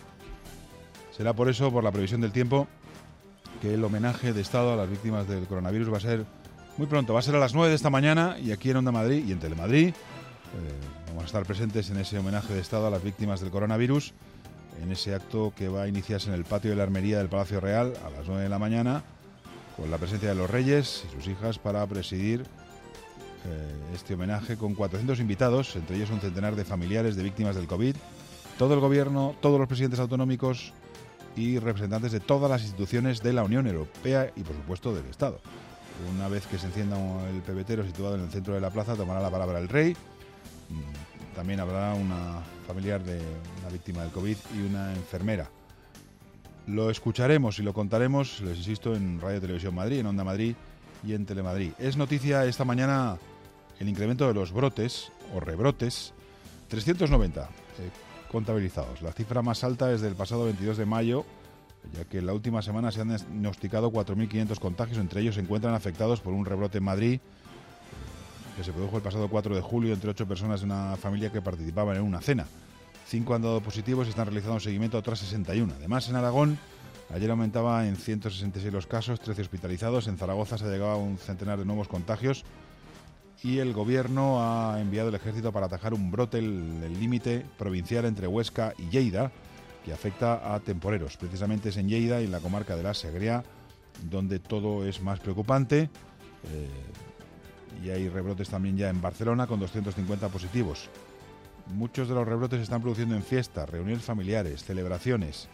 Será por eso, por la previsión del tiempo, que el homenaje de Estado a las víctimas del coronavirus va a ser muy pronto. Va a ser a las nueve de esta mañana y aquí en Onda Madrid y en Telemadrid. Eh, vamos a estar presentes en ese homenaje de Estado a las víctimas del coronavirus, en ese acto que va a iniciarse en el patio de la Armería del Palacio Real a las nueve de la mañana, con la presencia de los Reyes y sus hijas para presidir eh, este homenaje con cuatrocientos invitados, entre ellos un centenar de familiares de víctimas del COVID, todo el Gobierno, todos los presidentes autonómicos y representantes de todas las instituciones de la Unión Europea y, por supuesto, del Estado. Una vez que se encienda el pebetero situado en el centro de la plaza, tomará la palabra el Rey. También habrá una familiar de una víctima del COVID y una enfermera. Lo escucharemos y lo contaremos, les insisto, en Radio Televisión Madrid, en Onda Madrid y en Telemadrid. Es noticia esta mañana el incremento de los brotes o rebrotes, trescientos noventa eh, contabilizados. La cifra más alta es del pasado veintidós de mayo, ya que en la última semana se han diagnosticado cuatro mil quinientos contagios, entre ellos se encuentran afectados por un rebrote en Madrid, que se produjo el pasado cuatro de julio entre ocho personas de una familia que participaban en una cena. Cinco han dado positivos y están realizando un seguimiento a otras sesenta y uno. Además, en Aragón, ayer aumentaba en ciento sesenta y seis los casos, trece hospitalizados. En Zaragoza se llegaba a un centenar de nuevos contagios y el Gobierno ha enviado el ejército para atajar un brote, el límite provincial entre Huesca y Lleida, que afecta a temporeros. Precisamente es en Lleida y en la comarca de la Segrià donde todo es más preocupante. Eh, y hay rebrotes también ya en Barcelona con doscientos cincuenta positivos. Muchos de los rebrotes se están produciendo en fiestas, reuniones familiares, celebraciones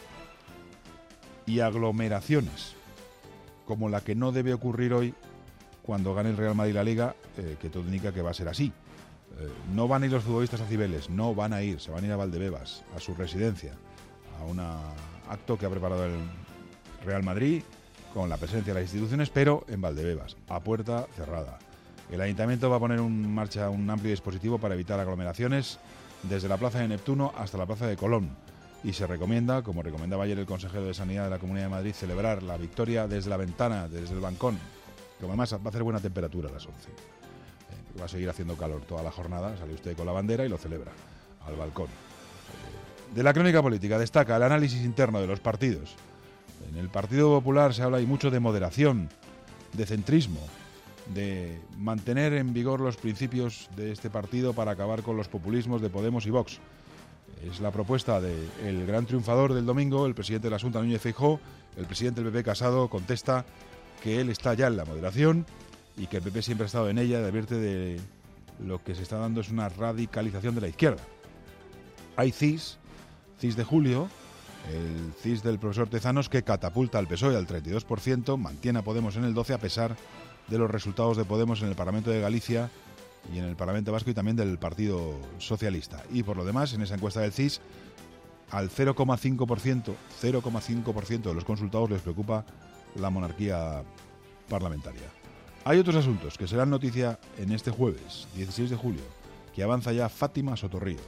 y aglomeraciones, como la que no debe ocurrir hoy cuando gane el Real Madrid la Liga, eh, que todo indica que va a ser así. Eh, no van a ir los futbolistas a Cibeles, no van a ir, se van a ir a Valdebebas, a su residencia, a un acto que ha preparado el Real Madrid con la presencia de las instituciones, pero en Valdebebas, a puerta cerrada. El Ayuntamiento va a poner en marcha un amplio dispositivo para evitar aglomeraciones desde la Plaza de Neptuno hasta la Plaza de Colón. Y se recomienda, como recomendaba ayer el consejero de Sanidad de la Comunidad de Madrid, celebrar la victoria desde la ventana, desde el balcón. Como además va a hacer buena temperatura a las once. Eh, va a seguir haciendo calor toda la jornada, sale usted con la bandera y lo celebra al balcón. Eh, de la crónica política destaca el análisis interno de los partidos. En el Partido Popular se habla y mucho de moderación, de centrismo, de mantener en vigor los principios de este partido para acabar con los populismos de Podemos y Vox. Es la propuesta del gran triunfador del domingo, el presidente de la Xunta, Núñez Feijóo. El presidente del P P, Casado, contesta que él está ya en la moderación y que el P P siempre ha estado en ella, y advierte de lo que se está dando es una radicalización de la izquierda. Hay C I S, C I S de julio, el C I S del profesor Tezanos, que catapulta al P S O E al treinta y dos por ciento, mantiene a Podemos en el doce por ciento a pesar de los resultados de Podemos en el Parlamento de Galicia y en el Parlamento Vasco y también del Partido Socialista. Y por lo demás, en esa encuesta del C I S, al cero coma cinco por ciento, cero coma cinco por ciento de los consultados les preocupa la monarquía parlamentaria. Hay otros asuntos que serán noticia en este jueves, dieciséis de julio. que avanza ya Fátima Sotorrío.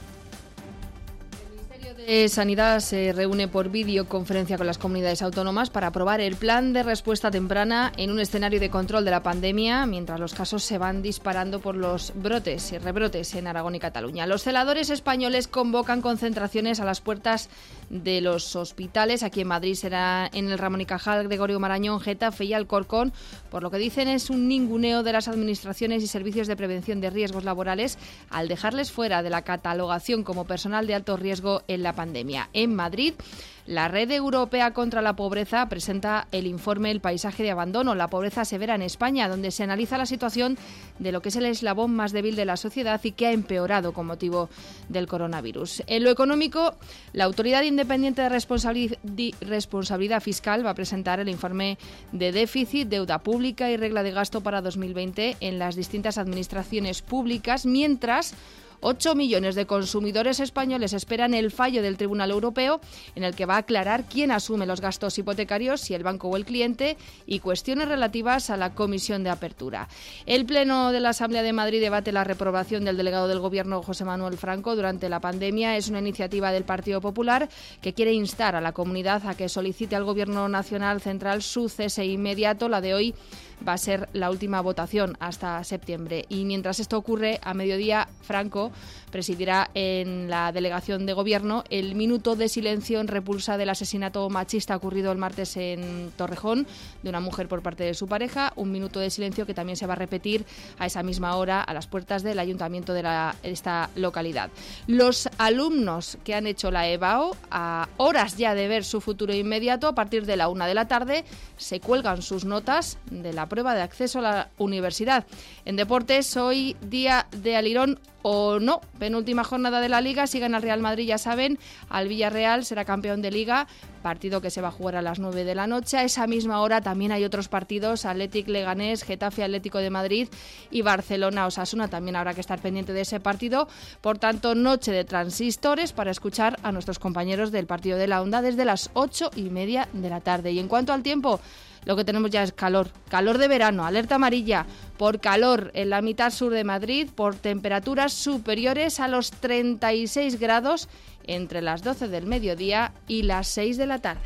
Eh, Sanidad se reúne por videoconferencia con las comunidades autónomas para aprobar el plan de respuesta temprana en un escenario de control de la pandemia, mientras los casos se van disparando por los brotes y rebrotes en Aragón y Cataluña. Los celadores españoles convocan concentraciones a las puertas de los hospitales. Aquí en Madrid será en el Ramón y Cajal, Gregorio Marañón, Getafe y Alcorcón. Por lo que dicen es un ninguneo de las administraciones y servicios de prevención de riesgos laborales al dejarles fuera de la catalogación como personal de alto riesgo en la pandemia. En Madrid, la Red Europea contra la Pobreza presenta el informe El paisaje de abandono, la pobreza severa en España, donde se analiza la situación de lo que es el eslabón más débil de la sociedad y que ha empeorado con motivo del coronavirus. En lo económico, la Autoridad Independiente de Responsabilidad Fiscal va a presentar el informe de déficit, deuda pública y regla de gasto para dos mil veinte en las distintas administraciones públicas, mientras ocho millones de consumidores españoles esperan el fallo del Tribunal Europeo en el que va a aclarar quién asume los gastos hipotecarios, si el banco o el cliente, y cuestiones relativas a la comisión de apertura. El Pleno de la Asamblea de Madrid debate la reprobación del delegado del Gobierno, José Manuel Franco, durante la pandemia. Es una iniciativa del Partido Popular que quiere instar a la comunidad a que solicite al Gobierno Nacional Central su cese inmediato. La de hoy va a ser la última votación hasta septiembre. Y mientras esto ocurre, a mediodía, Franco presidirá en la delegación de Gobierno el minuto de silencio en repulsa del asesinato machista ocurrido el martes en Torrejón de una mujer por parte de su pareja. Un minuto de silencio que también se va a repetir a esa misma hora a las puertas del ayuntamiento de la, esta localidad. Los alumnos que han hecho la EBAU, a horas ya de ver su futuro inmediato, a partir de la una de la tarde, se cuelgan sus notas de la prueba de acceso a la universidad. En deportes, hoy día de alirón o no, penúltima jornada de la Liga, si gana el Real Madrid, ya saben, al Villarreal será campeón de Liga, partido que se va a jugar a las nueve de la noche. A esa misma hora también hay otros partidos, Athletic Leganés, Getafe Atlético de Madrid y Barcelona Osasuna, también habrá que estar pendiente de ese partido. Por tanto, noche de transistores para escuchar a nuestros compañeros del partido de la Onda desde las ocho y media de la tarde. Y en cuanto al tiempo, lo que tenemos ya es calor, calor de verano, alerta amarilla por calor en la mitad sur de Madrid, por temperaturas superiores a los treinta y seis grados entre las doce del mediodía y las seis de la tarde.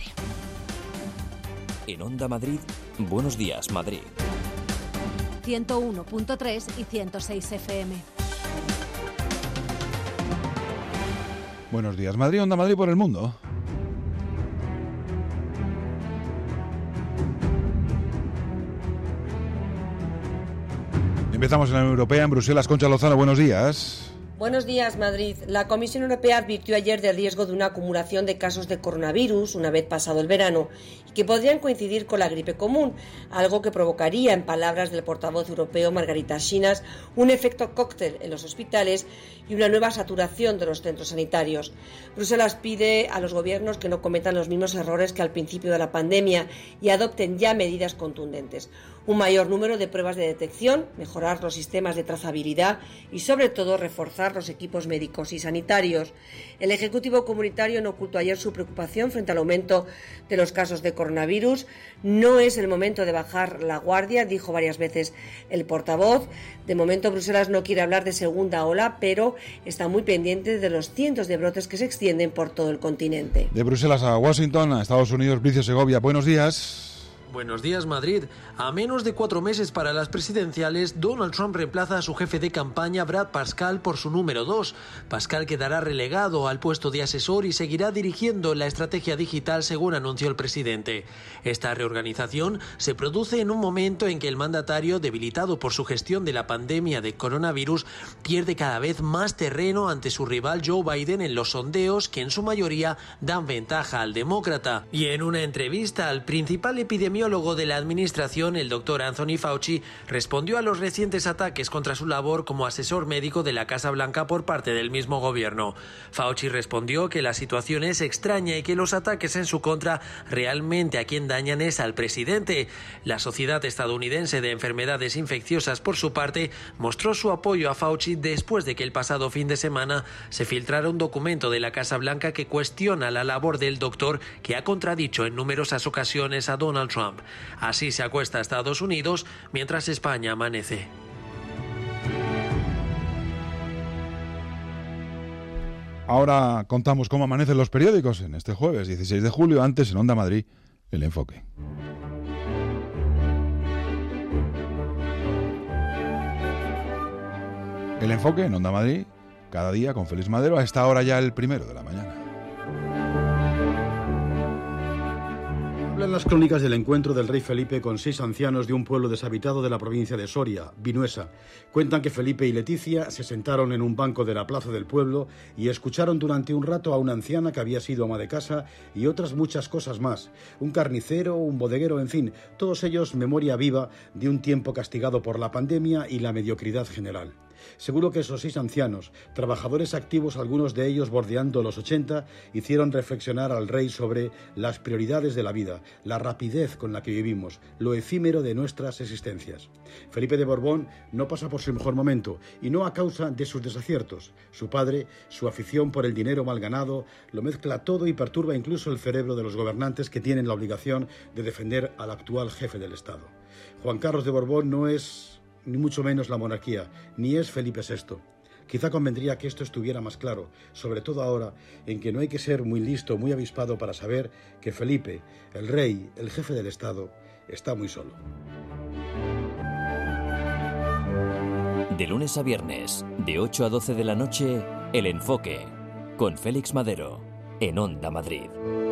En Onda Madrid, Buenos Días Madrid. ciento uno punto tres y ciento seis F M. Buenos días Madrid, Onda Madrid por el mundo. Empezamos en la Unión Europea, en Bruselas. Concha Lozano, buenos días. Buenos días, Madrid. La Comisión Europea advirtió ayer del riesgo de una acumulación de casos de coronavirus una vez pasado el verano y que podrían coincidir con la gripe común, algo que provocaría, en palabras del portavoz europeo Margarita Schinas, un efecto cóctel en los hospitales y una nueva saturación de los centros sanitarios. Bruselas pide a los gobiernos que no cometan los mismos errores que al principio de la pandemia y adopten ya medidas contundentes. Un mayor número de pruebas de detección, mejorar los sistemas de trazabilidad y, sobre todo, reforzar los equipos médicos y sanitarios. El Ejecutivo Comunitario no ocultó ayer su preocupación frente al aumento de los casos de coronavirus. No es el momento de bajar la guardia, dijo varias veces el portavoz. De momento, Bruselas no quiere hablar de segunda ola, pero está muy pendiente de los cientos de brotes que se extienden por todo el continente. De Bruselas a Washington, a Estados Unidos, Bricio Segovia, buenos días. Buenos días, Madrid. A menos de cuatro meses para las presidenciales, Donald Trump reemplaza a su jefe de campaña, Brad Parscale, por su número dos. Parscale quedará relegado al puesto de asesor y seguirá dirigiendo la estrategia digital, según anunció el presidente. Esta reorganización se produce en un momento en que el mandatario, debilitado por su gestión de la pandemia de coronavirus, pierde cada vez más terreno ante su rival Joe Biden en los sondeos, que en su mayoría dan ventaja al demócrata. Y en una entrevista al principal epidemiólogo de la administración, el doctor Anthony Fauci, respondió a los recientes ataques contra su labor como asesor médico de la Casa Blanca por parte del mismo gobierno. Fauci respondió que la situación es extraña y que los ataques en su contra realmente a quien dañan es al presidente. La Sociedad Estadounidense de Enfermedades Infecciosas, por su parte, mostró su apoyo a Fauci después de que el pasado fin de semana se filtrara un documento de la Casa Blanca que cuestiona la labor del doctor, que ha contradicho en numerosas ocasiones a Donald Trump. Así se acuesta a Estados Unidos mientras España amanece. Ahora contamos cómo amanecen los periódicos en este jueves dieciséis de julio, antes en Onda Madrid, el enfoque. El enfoque en Onda Madrid, cada día con Félix Madero, a esta hora ya el primero de la mañana. Hablan las crónicas del encuentro del rey Felipe con seis ancianos de un pueblo deshabitado de la provincia de Soria, Vinuesa. Cuentan que Felipe y Leticia se sentaron en un banco de la plaza del pueblo y escucharon durante un rato a una anciana que había sido ama de casa y otras muchas cosas más. Un carnicero, un bodeguero, en fin, todos ellos memoria viva de un tiempo castigado por la pandemia y la mediocridad general. Seguro que esos seis ancianos, trabajadores activos, algunos de ellos bordeando los ochenta, hicieron reflexionar al rey sobre las prioridades de la vida, la rapidez con la que vivimos, lo efímero de nuestras existencias. Felipe de Borbón no pasa por su mejor momento, y no a causa de sus desaciertos. Su padre, su afición por el dinero mal ganado, lo mezcla todo y perturba incluso el cerebro de los gobernantes que tienen la obligación de defender al actual jefe del Estado. Juan Carlos de Borbón no es ni mucho menos la monarquía, ni es Felipe sexto. Quizá convendría que esto estuviera más claro, sobre todo ahora en que no hay que ser muy listo, muy avispado para saber que Felipe, el rey, el jefe del Estado, está muy solo. De lunes a viernes, de ocho a doce de la noche, El Enfoque, con Félix Madero, en Onda Madrid.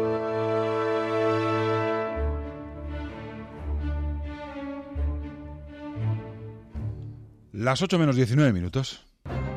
Las ocho menos diecinueve minutos.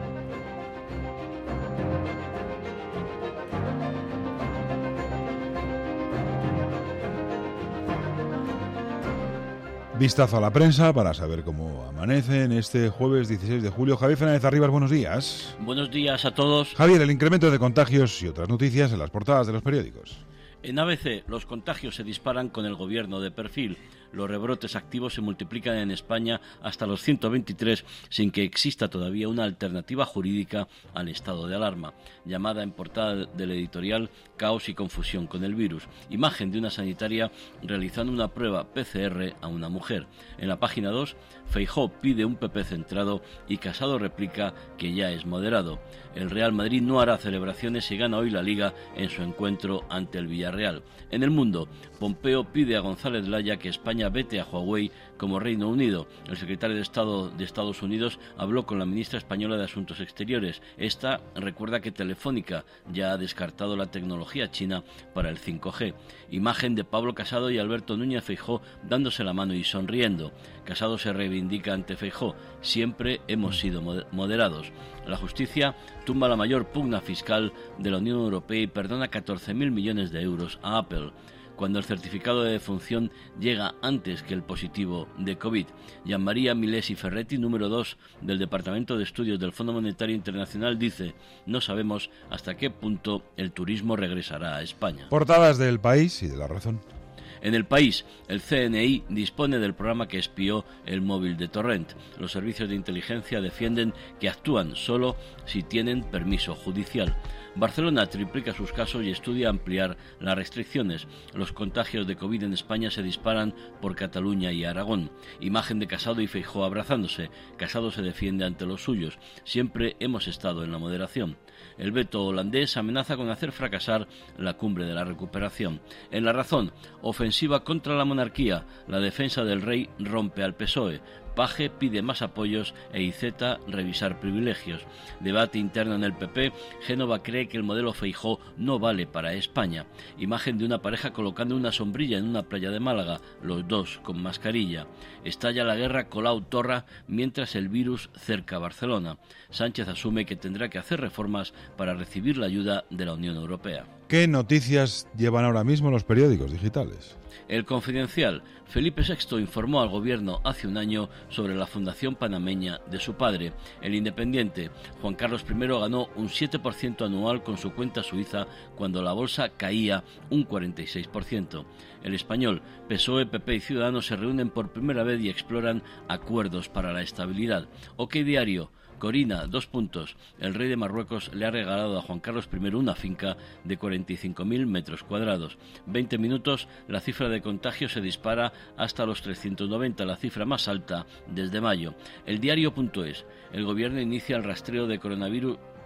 Vistazo a la prensa para saber cómo amanece en este jueves dieciséis de julio. Javier Fernández Arribas, buenos días. Buenos días a todos. Javier, el incremento de contagios y otras noticias en las portadas de los periódicos. En A B C, los contagios se disparan con el gobierno de perfil. Los rebrotes activos se multiplican en España hasta los ciento veintitrés sin que exista todavía una alternativa jurídica al estado de alarma. Llamada en portada del editorial Caos y confusión con el virus. Imagen de una sanitaria realizando una prueba P C R a una mujer. En la página dos, Feijóo pide un P P centrado y Casado replica que ya es moderado. El Real Madrid no hará celebraciones y gana hoy la Liga en su encuentro ante el Villarreal. En El Mundo, Pompeo pide a González Laya que España vete a Huawei como Reino Unido. El secretario de Estado de Estados Unidos habló con la ministra española de Asuntos Exteriores. Esta recuerda que Telefónica ya ha descartado la tecnología china para el cinco G. Imagen de Pablo Casado y Alberto Núñez Feijóo dándose la mano y sonriendo. Casado se reivindica ante Feijóo. Siempre hemos sido moderados. La justicia tumba la mayor pugna fiscal de la Unión Europea y perdona catorce mil millones de euros a Apple. Cuando el certificado de defunción llega antes que el positivo de COVID. Gianmaria Milesi Ferretti, número dos del Departamento de Estudios del Fondo Monetario Internacional, dice: no sabemos hasta qué punto el turismo regresará a España. Portadas del País y de La Razón. En El País, el C N I dispone del programa que espió el móvil de Torrent. Los servicios de inteligencia defienden que actúan solo si tienen permiso judicial. Barcelona triplica sus casos y estudia ampliar las restricciones. Los contagios de COVID en España se disparan por Cataluña y Aragón. Imagen de Casado y Feijóo abrazándose. Casado se defiende ante los suyos. Siempre hemos estado en la moderación. El veto holandés amenaza con hacer fracasar la cumbre de la recuperación. En La Razón, ofensiva contra la monarquía. La defensa del rey rompe al P S O E. Paje pide más apoyos e Iceta revisar privilegios. Debate interno en el P P. Génova cree que el modelo Feijóo no vale para España. Imagen de una pareja colocando una sombrilla en una playa de Málaga, los dos con mascarilla. Estalla la guerra Colau-Torra mientras el virus cerca Barcelona. Sánchez asume que tendrá que hacer reformas para recibir la ayuda de la Unión Europea. ¿Qué noticias llevan ahora mismo los periódicos digitales? El Confidencial. Felipe sexto informó al gobierno hace un año sobre la fundación panameña de su padre. El Independiente. Juan Carlos primero ganó un siete por ciento anual con su cuenta suiza cuando la bolsa caía un cuarenta y seis por ciento. El Español. P S O E, P P y Ciudadanos se reúnen por primera vez y exploran acuerdos para la estabilidad. OK Diario. Corina, dos puntos. El rey de Marruecos le ha regalado a Juan Carlos primero una finca de cuarenta y cinco mil metros cuadrados. veinte minutos, la cifra de contagio se dispara hasta los trescientos noventa, la cifra más alta desde mayo. El diario.es. El gobierno inicia el rastreo de coronavirus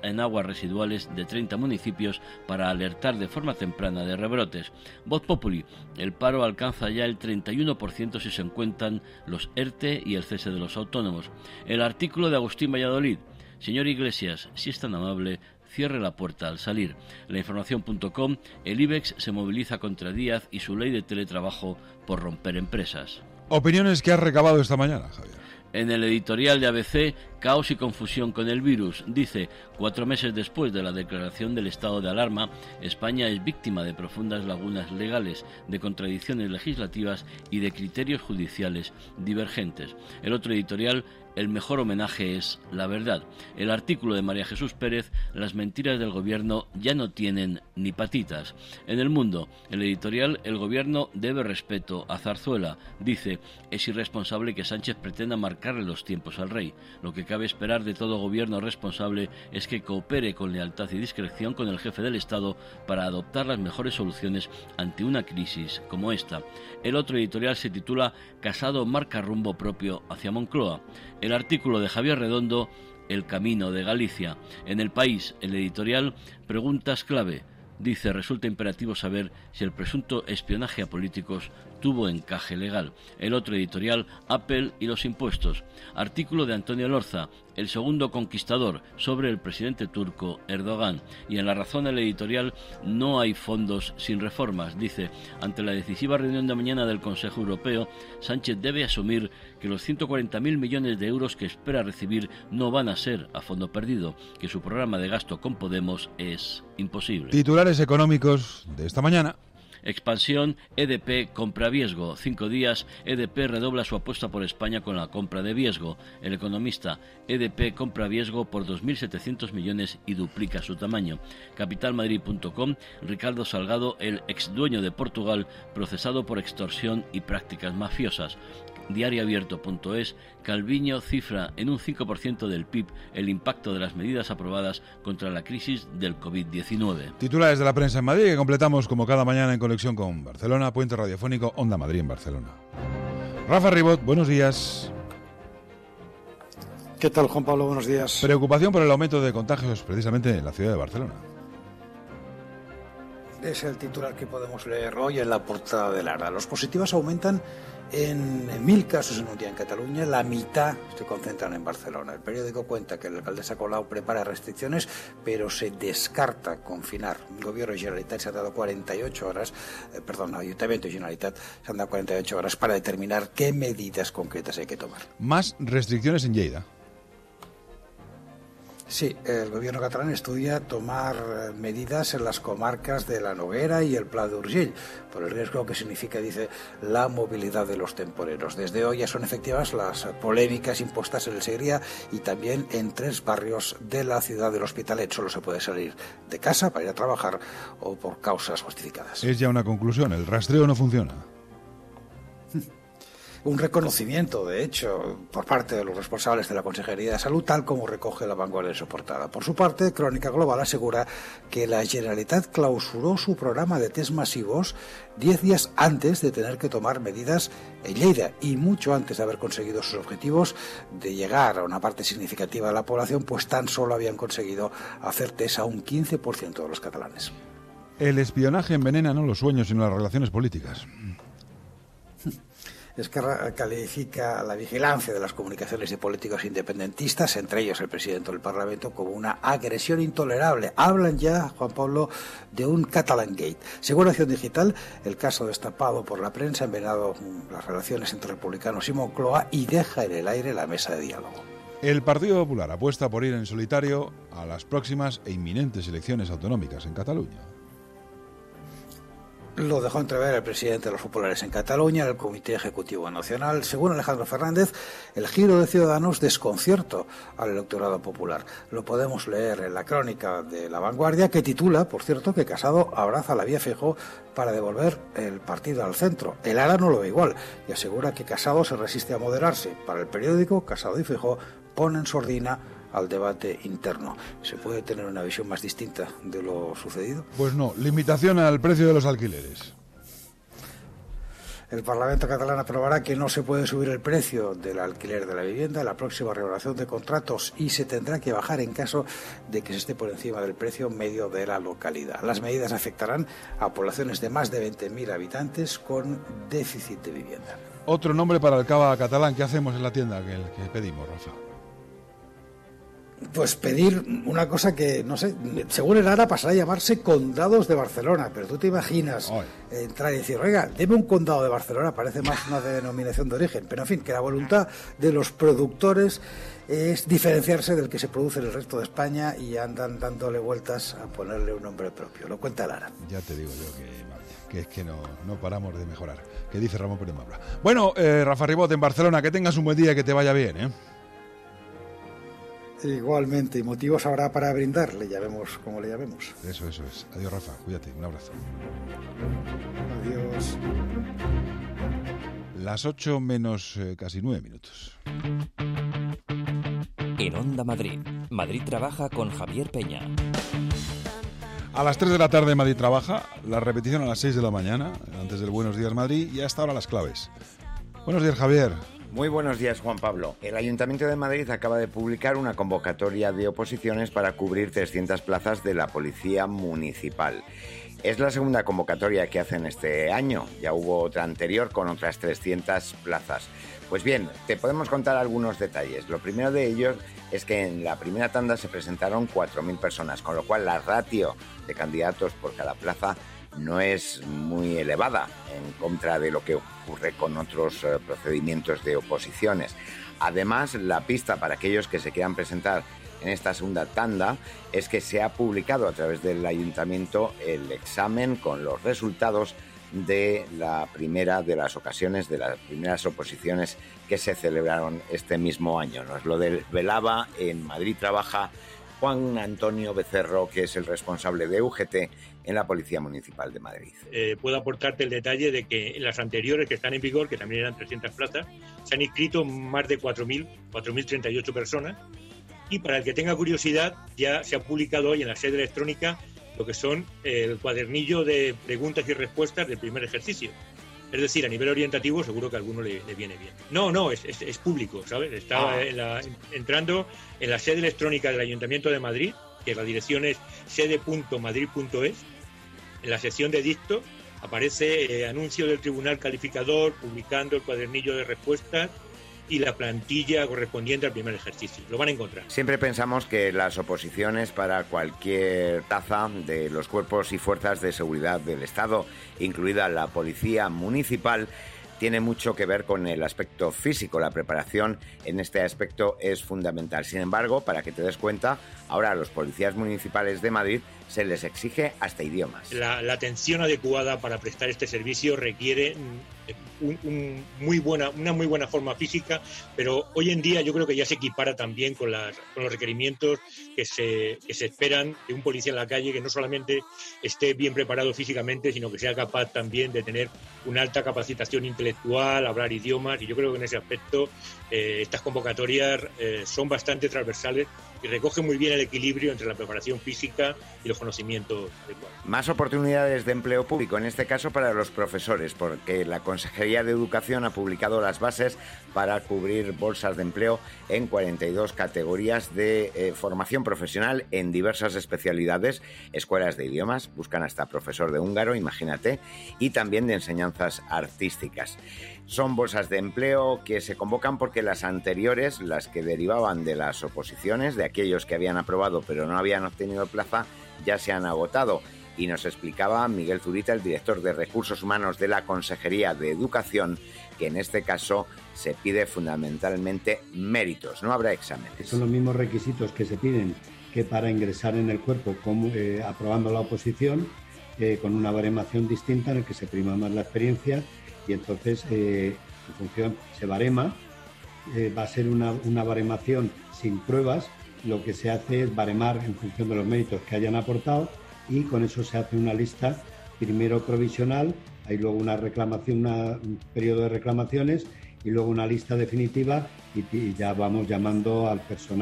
en aguas residuales de treinta municipios para alertar de forma temprana de rebrotes. Voz Populi, el paro alcanza ya el treinta y uno por ciento si se encuentran los ERTE y el cese de los autónomos. El artículo de Agustín Valladolid, señor Iglesias, si es tan amable, cierre la puerta al salir. La información punto com, el IBEX se moviliza contra Díaz y su ley de teletrabajo por romper empresas. Opiniones que has recabado esta mañana, Javier. En el editorial de A B C, caos y confusión con el virus. Dice, cuatro meses después de la declaración del estado de alarma, España es víctima de profundas lagunas legales, de contradicciones legislativas y de criterios judiciales divergentes. El otro editorial, el mejor homenaje es la verdad. El artículo de María Jesús Pérez, las mentiras del gobierno ya no tienen ni patitas. En El Mundo, el editorial, el gobierno debe respeto a Zarzuela. Dice, es irresponsable que Sánchez pretenda marcarle los tiempos al rey. Lo que cabe esperar de todo gobierno responsable es que coopere con lealtad y discreción con el jefe del Estado para adoptar las mejores soluciones ante una crisis como esta. El otro editorial se titula Casado marca rumbo propio hacia Moncloa. El artículo de Javier Redondo, El camino de Galicia. En El País, el editorial, preguntas clave. Dice, resulta imperativo saber si el presunto espionaje a políticos tuvo encaje legal. El otro editorial, Apple y los impuestos. Artículo de Antonio Lorza, El segundo conquistador, sobre el presidente turco Erdogan. Y en La Razón, el editorial, no hay fondos sin reformas. Dice, ante la decisiva reunión de mañana del Consejo Europeo, Sánchez debe asumir que los ciento cuarenta mil millones de euros que espera recibir no van a ser a fondo perdido, que su programa de gasto con Podemos es imposible. Titulares económicos de esta mañana. Expansión, E D P compra Viesgo. Cinco días, E D P redobla su apuesta por España con la compra de Viesgo. El Economista, E D P compra Viesgo por dos mil setecientos millones y duplica su tamaño. capital madrid punto com, Ricardo Salgado, el ex dueño de Portugal, procesado por extorsión y prácticas mafiosas. diario abierto punto es, Calviño cifra en un cinco por ciento del P I B el impacto de las medidas aprobadas contra la crisis del covid diecinueve. Titulares de la prensa en Madrid que completamos como cada mañana en conexión con Barcelona, puente radiofónico Onda Madrid en Barcelona. Rafa Ribot, buenos días. ¿Qué tal, Juan Pablo? Buenos días. Preocupación por el aumento de contagios precisamente en la ciudad de Barcelona. Es el titular que podemos leer hoy en la portada del Ara. Los positivos aumentan en mil casos en un día en Cataluña, la mitad se concentran en Barcelona. El periódico cuenta que el alcaldesa Colau prepara restricciones, pero se descarta confinar. El gobierno y Generalitat se han dado cuarenta y ocho horas, eh, perdón, Ayuntamiento y Generalitat se han dado cuarenta y ocho horas para determinar qué medidas concretas hay que tomar. Más restricciones en Lleida. Sí, el gobierno catalán estudia tomar medidas en las comarcas de la Noguera y el Pla d'Urgell, por el riesgo que significa, dice, la movilidad de los temporeros. Desde hoy ya son efectivas las polémicas impuestas en el Segrià y también en tres barrios de la ciudad del Hospitalet. Solo se puede salir de casa para ir a trabajar o por causas justificadas. Es ya una conclusión, el rastreo no funciona. Un reconocimiento, de hecho, por parte de los responsables de la Consejería de Salud, tal como recoge La Vanguardia en su portada. Por su parte, Crónica Global asegura que la Generalitat clausuró su programa de test masivos diez días antes de tener que tomar medidas en Lleida y mucho antes de haber conseguido sus objetivos de llegar a una parte significativa de la población, pues tan solo habían conseguido hacer test a un quince por ciento de los catalanes. El espionaje envenena no los sueños, sino las relaciones políticas. Es que califica la vigilancia de las comunicaciones de políticos independentistas, entre ellos el presidente del Parlamento, como una agresión intolerable. Hablan ya, Juan Pablo, de un Catalan Gate. Según Acción Digital, el caso destapado por la prensa ha envenenado las relaciones entre republicanos y Moncloa y deja en el aire la mesa de diálogo. El Partido Popular apuesta por ir en solitario a las próximas e inminentes elecciones autonómicas en Cataluña. Lo dejó entrever el presidente de los populares en Cataluña, en el Comité Ejecutivo Nacional. Según Alejandro Fernández, el giro de Ciudadanos desconcierto al electorado popular. Lo podemos leer en la crónica de La Vanguardia, que titula, por cierto, que Casado abraza la vía Feijóo para devolver el partido al centro. El Ara no lo ve igual y asegura que Casado se resiste a moderarse. Para el periódico, Casado y Feijóo ponen sordina al debate interno. ¿Se puede tener una visión más distinta de lo sucedido? Pues no, limitación al precio de los alquileres. El Parlamento catalán aprobará que no se puede subir el precio del alquiler de la vivienda en la próxima renovación de contratos y se tendrá que bajar en caso de que se esté por encima del precio medio de la localidad. Las medidas afectarán a poblaciones de más de veinte mil habitantes con déficit de vivienda. Otro nombre para el cava catalán. ¿Qué hacemos en la tienda que, que pedimos, Rafa? Pues pedir una cosa que, no sé, según el ARA pasará a llamarse Condados de Barcelona, pero tú te imaginas Oye. entrar y decir, oiga, deme un condado de Barcelona, parece más una denominación de origen, pero en fin, que la voluntad de los productores es diferenciarse del que se produce en el resto de España y andan dándole vueltas a ponerle un nombre propio, lo cuenta el ARA. Ya te digo yo que, que es que no, no paramos de mejorar, que dice Ramón Pérez Mabra. Bueno, eh, Rafa Ribot, en Barcelona, que tengas un buen día y que te vaya bien, ¿eh? Igualmente, y motivos habrá para brindar, le llamemos como le llamemos. Eso, eso es. Adiós, Rafa, cuídate, un abrazo. Adiós. Las ocho menos eh, casi nueve minutos. En Onda Madrid, Madrid trabaja con Javier Peña. A las tres de la tarde Madrid trabaja, la repetición a las seis de la mañana, antes del Buenos Días Madrid, y hasta ahora las claves. Buenos días, Javier. Muy buenos días, Juan Pablo. El Ayuntamiento de Madrid acaba de publicar una convocatoria de oposiciones para cubrir trescientas plazas de la Policía Municipal. Es la segunda convocatoria que hacen este año. Ya hubo otra anterior con otras trescientas plazas. Pues bien, te podemos contar algunos detalles. Lo primero de ellos es que en la primera tanda se presentaron cuatro mil personas, con lo cual la ratio de candidatos por cada plaza no es muy elevada en contra de lo que ocurre con otros eh, procedimientos de oposiciones. Además, la pista para aquellos que se quieran presentar en esta segunda tanda es que se ha publicado a través del Ayuntamiento el examen con los resultados de la primera de las ocasiones, de las primeras oposiciones que se celebraron este mismo año. Nos lo desvelaba en Madrid Trabaja Juan Antonio Becerro, que es el responsable de U G T en la Policía Municipal de Madrid. Eh, puedo aportarte el detalle de que en las anteriores que están en vigor, que también eran trescientas plazas, se han inscrito más de cuatro mil, cuatro mil treinta y ocho personas, y para el que tenga curiosidad, ya se ha publicado hoy en la sede electrónica lo que son el cuadernillo de preguntas y respuestas del primer ejercicio. Es decir, a nivel orientativo seguro que a alguno le, le viene bien. No, no, es, es, es público, ¿sabes? Está ah. en la, entrando en la sede electrónica del Ayuntamiento de Madrid, que la dirección es sede punto madrid punto es. En la sección de dicto aparece eh, anuncio del Tribunal Calificador publicando el cuadernillo de respuestas y la plantilla correspondiente al primer ejercicio. Lo van a encontrar. Siempre pensamos que las oposiciones para cualquier taza de los cuerpos y fuerzas de seguridad del Estado, incluida la Policía Municipal, tiene mucho que ver con el aspecto físico. La preparación en este aspecto es fundamental. Sin embargo, para que te des cuenta, ahora a los policías municipales de Madrid se les exige hasta idiomas. La, la atención adecuada para prestar este servicio requiere un, un muy buena, una muy buena forma física, pero hoy en día yo creo que ya se equipara también con, las, con los requerimientos que se, que se esperan de un policía en la calle, que no solamente esté bien preparado físicamente, sino que sea capaz también de tener una alta capacitación intelectual, hablar idiomas, y yo creo que en ese aspecto eh, estas convocatorias eh, son bastante transversales y recogen muy bien el equilibrio entre la preparación física y los conocimientos adecuados. Más oportunidades de empleo público, en este caso para los profesores, porque la Consejería de Educación ha publicado las bases para cubrir bolsas de empleo en cuarenta y dos categorías de eh, formación profesional en diversas especialidades, escuelas de idiomas, buscan hasta profesor de húngaro, imagínate, y también de enseñanzas artísticas. Son bolsas de empleo que se convocan porque las anteriores, las que derivaban de las oposiciones, de aquellos que habían aprobado pero no habían obtenido plaza, ya se han agotado. Y nos explicaba Miguel Zurita, el director de Recursos Humanos de la Consejería de Educación, que en este caso se pide fundamentalmente méritos, no habrá exámenes. Son los mismos requisitos que se piden que para ingresar en el cuerpo, como, eh, aprobando la oposición, eh, con una baremación distinta en el que se prima más la experiencia y entonces eh, en función se barema, eh, va a ser una, una baremación sin pruebas. Lo que se hace es baremar en función de los méritos que hayan aportado y con eso se hace una lista primero provisional, hay luego una reclamación, una, un periodo de reclamaciones y luego una lista definitiva y, y ya vamos llamando al personal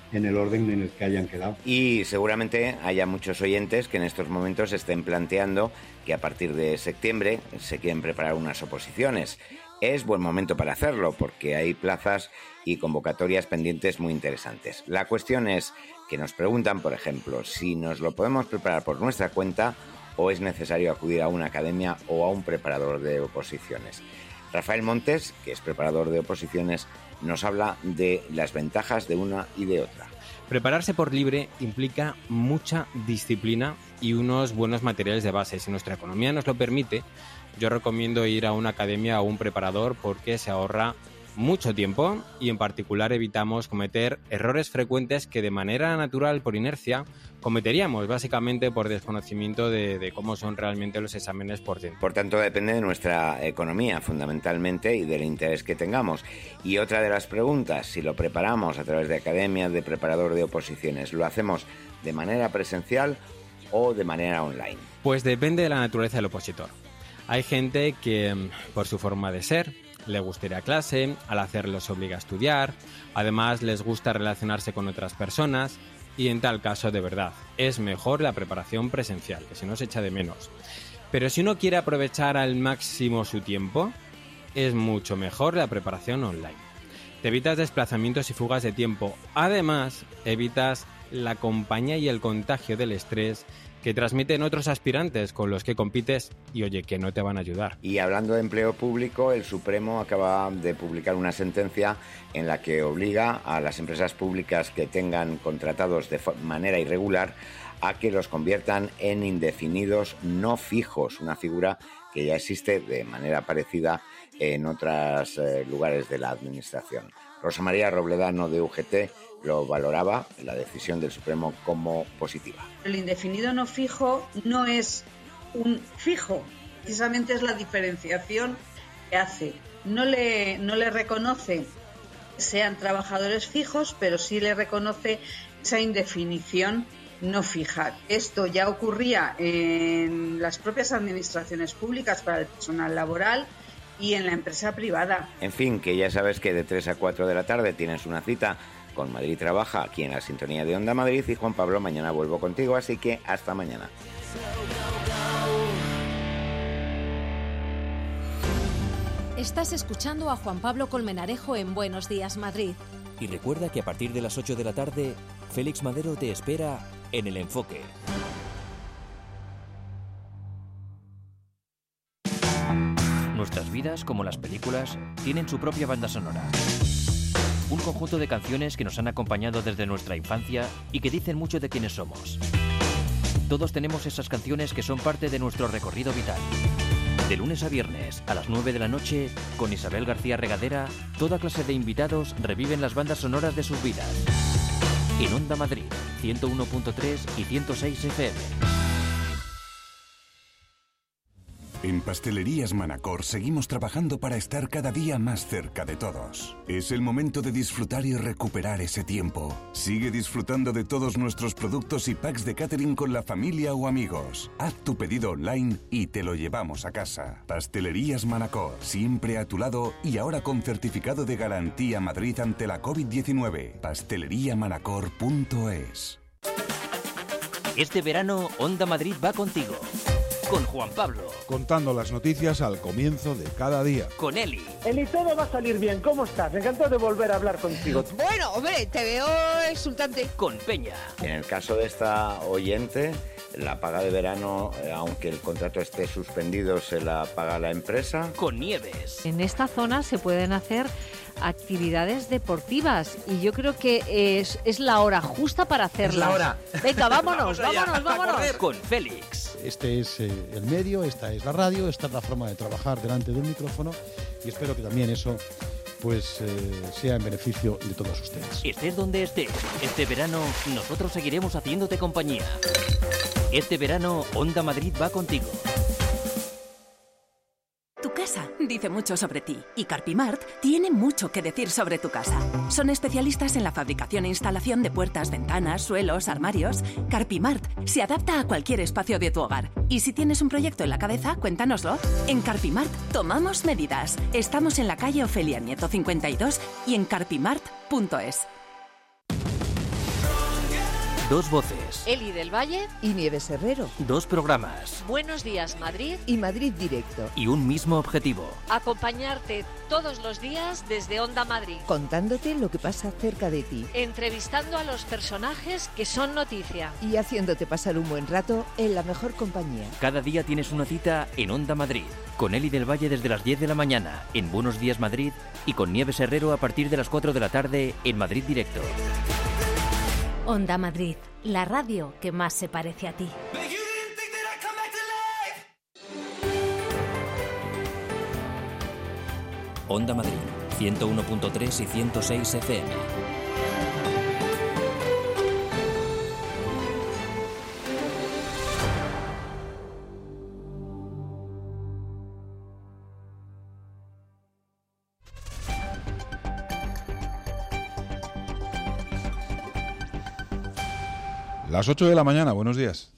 en el orden en el que hayan quedado. Y seguramente haya muchos oyentes que en estos momentos estén planteando que a partir de septiembre se quieren preparar unas oposiciones. Es buen momento para hacerlo porque hay plazas y convocatorias pendientes muy interesantes. La cuestión es que nos preguntan, por ejemplo, si nos lo podemos preparar por nuestra cuenta o es necesario acudir a una academia o a un preparador de oposiciones. Rafael Montes, que es preparador de oposiciones, nos habla de las ventajas de una y de otra. Prepararse por libre implica mucha disciplina y unos buenos materiales de base. Si nuestra economía nos lo permite, yo recomiendo ir a una academia o un preparador porque se ahorra mucho tiempo y en particular evitamos cometer errores frecuentes que de manera natural, por inercia, cometeríamos básicamente por desconocimiento de, de cómo son realmente los exámenes por dentro. Por tanto, depende de nuestra economía fundamentalmente y del interés que tengamos. Y otra de las preguntas, si lo preparamos a través de academias de preparador de oposiciones, ¿lo hacemos de manera presencial o de manera online? Pues depende de la naturaleza del opositor. Hay gente que, por su forma de ser, le gusta ir a clase, al hacerlo se obliga a estudiar, además les gusta relacionarse con otras personas y en tal caso, de verdad, es mejor la preparación presencial, que si no se echa de menos. Pero si uno quiere aprovechar al máximo su tiempo, es mucho mejor la preparación online. Te evitas desplazamientos y fugas de tiempo, además evitas la compañía y el contagio del estrés que transmiten otros aspirantes con los que compites y, oye, que no te van a ayudar. Y hablando de empleo público, el Supremo acaba de publicar una sentencia en la que obliga a las empresas públicas que tengan contratados de manera irregular a que los conviertan en indefinidos no fijos, una figura que ya existe de manera parecida en otros eh, lugares de la Administración. Rosa María Robledano de U G T lo valoraba, la decisión del Supremo, como positiva. El indefinido no fijo no es un fijo, precisamente es la diferenciación que hace. No le, no le reconoce que sean trabajadores fijos, pero sí le reconoce esa indefinición no fija. Esto ya ocurría en las propias administraciones públicas para el personal laboral y en la empresa privada. En fin, que ya sabes que de tres a cuatro de la tarde tienes una cita con Madrid Trabaja aquí en la sintonía de Onda Madrid y Juan Pablo, mañana vuelvo contigo, así que hasta mañana. Estás escuchando a Juan Pablo Colmenarejo en Buenos Días Madrid. Y recuerda que a partir de las ocho de la tarde, Félix Madero te espera en El Enfoque. Nuestras vidas, como las películas, tienen su propia banda sonora. Un conjunto de canciones que nos han acompañado desde nuestra infancia y que dicen mucho de quiénes somos. Todos tenemos esas canciones que son parte de nuestro recorrido vital. De lunes a viernes, a las nueve de la noche, con Isabel García Regadera, toda clase de invitados reviven las bandas sonoras de sus vidas. En Onda Madrid, ciento uno punto tres y ciento seis F M. En Pastelerías Manacor seguimos trabajando para estar cada día más cerca de todos. Es el momento de disfrutar y recuperar ese tiempo. Sigue disfrutando de todos nuestros productos y packs de catering con la familia o amigos. Haz tu pedido online y te lo llevamos a casa. Pastelerías Manacor, siempre a tu lado y ahora con certificado de garantía Madrid ante la covid diecinueve. pastelería manacor punto es. Este verano, Onda Madrid va contigo. Con Juan Pablo. Contando las noticias al comienzo de cada día. Con Eli. Eli, todo va a salir bien. ¿Cómo estás? Encantado de volver a hablar contigo. Bueno, hombre, te veo exultante. Con Peña. En el caso de esta oyente, la paga de verano, eh, aunque el contrato esté suspendido, se la paga la empresa. Con Nieves. En esta zona se pueden hacer actividades deportivas y yo creo que es, es la hora justa para hacerlas. Es la hora. Venga, vámonos, Vamos vámonos, vámonos. Con Félix. Este es eh, el medio, esta es la radio, esta es la forma de trabajar delante de un micrófono y espero que también eso pues eh, sea en beneficio de todos ustedes. Estés donde estés, este verano nosotros seguiremos haciéndote compañía. Este verano Onda Madrid va contigo. Tu casa dice mucho sobre ti y Carpimart tiene mucho que decir sobre tu casa. Son especialistas en la fabricación e instalación de puertas, ventanas, suelos, armarios. Carpimart se adapta a cualquier espacio de tu hogar. Y si tienes un proyecto en la cabeza, cuéntanoslo. En Carpimart tomamos medidas. Estamos en la calle Ofelia Nieto cincuenta y dos y en carpimart punto es. Dos voces. Eli del Valle y Nieves Herrero. Dos programas. Buenos días, Madrid. Y Madrid Directo. Y un mismo objetivo. Acompañarte todos los días desde Onda Madrid. Contándote lo que pasa cerca de ti. Entrevistando a los personajes que son noticia. Y haciéndote pasar un buen rato en la mejor compañía. Cada día tienes una cita en Onda Madrid. Con Eli del Valle desde las diez de la mañana en Buenos Días Madrid. Y con Nieves Herrero a partir de las cuatro de la tarde en Madrid Directo. Onda Madrid, la radio que más se parece a ti. Onda Madrid, ciento uno punto tres y ciento seis F M. Las ocho de la mañana, buenos días.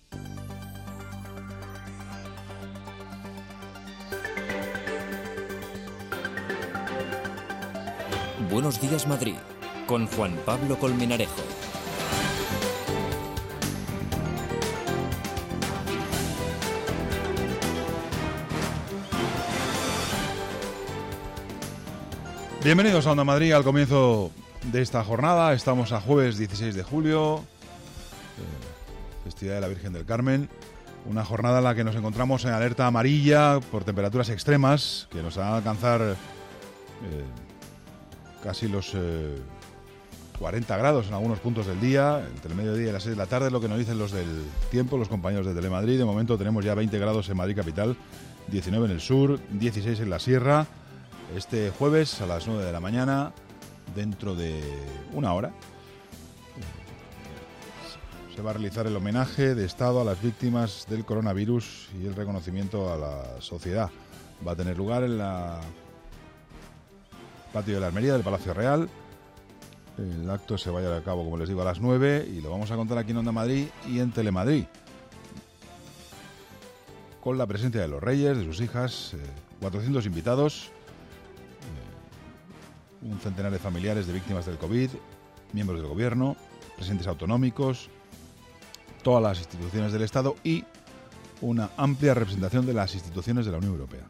Buenos días Madrid, con Juan Pablo Colmenarejo. Bienvenidos a Onda Madrid al comienzo de esta jornada. Estamos a jueves dieciséis de julio. Festividad de la Virgen del Carmen, una jornada en la que nos encontramos en alerta amarilla por temperaturas extremas que nos van a alcanzar eh, casi los eh, cuarenta grados en algunos puntos del día, entre el mediodía y las seis de la tarde, lo que nos dicen los del tiempo, los compañeros de Telemadrid. De momento tenemos ya veinte grados en Madrid capital, diecinueve en el sur, dieciséis en la sierra. Este jueves a las nueve de la mañana, dentro de una hora, se va a realizar el homenaje de Estado a las víctimas del coronavirus y el reconocimiento a la sociedad. Va a tener lugar en la patio de la Almería del Palacio Real. El acto se va a llevar a cabo, como les digo, a las nueve y lo vamos a contar aquí en Onda Madrid y en Telemadrid, con la presencia de los reyes, de sus hijas, eh, cuatrocientos invitados, eh, un centenar de familiares de víctimas del COVID, miembros del gobierno, presidentes autonómicos, todas las instituciones del Estado y una amplia representación de las instituciones de la Unión Europea.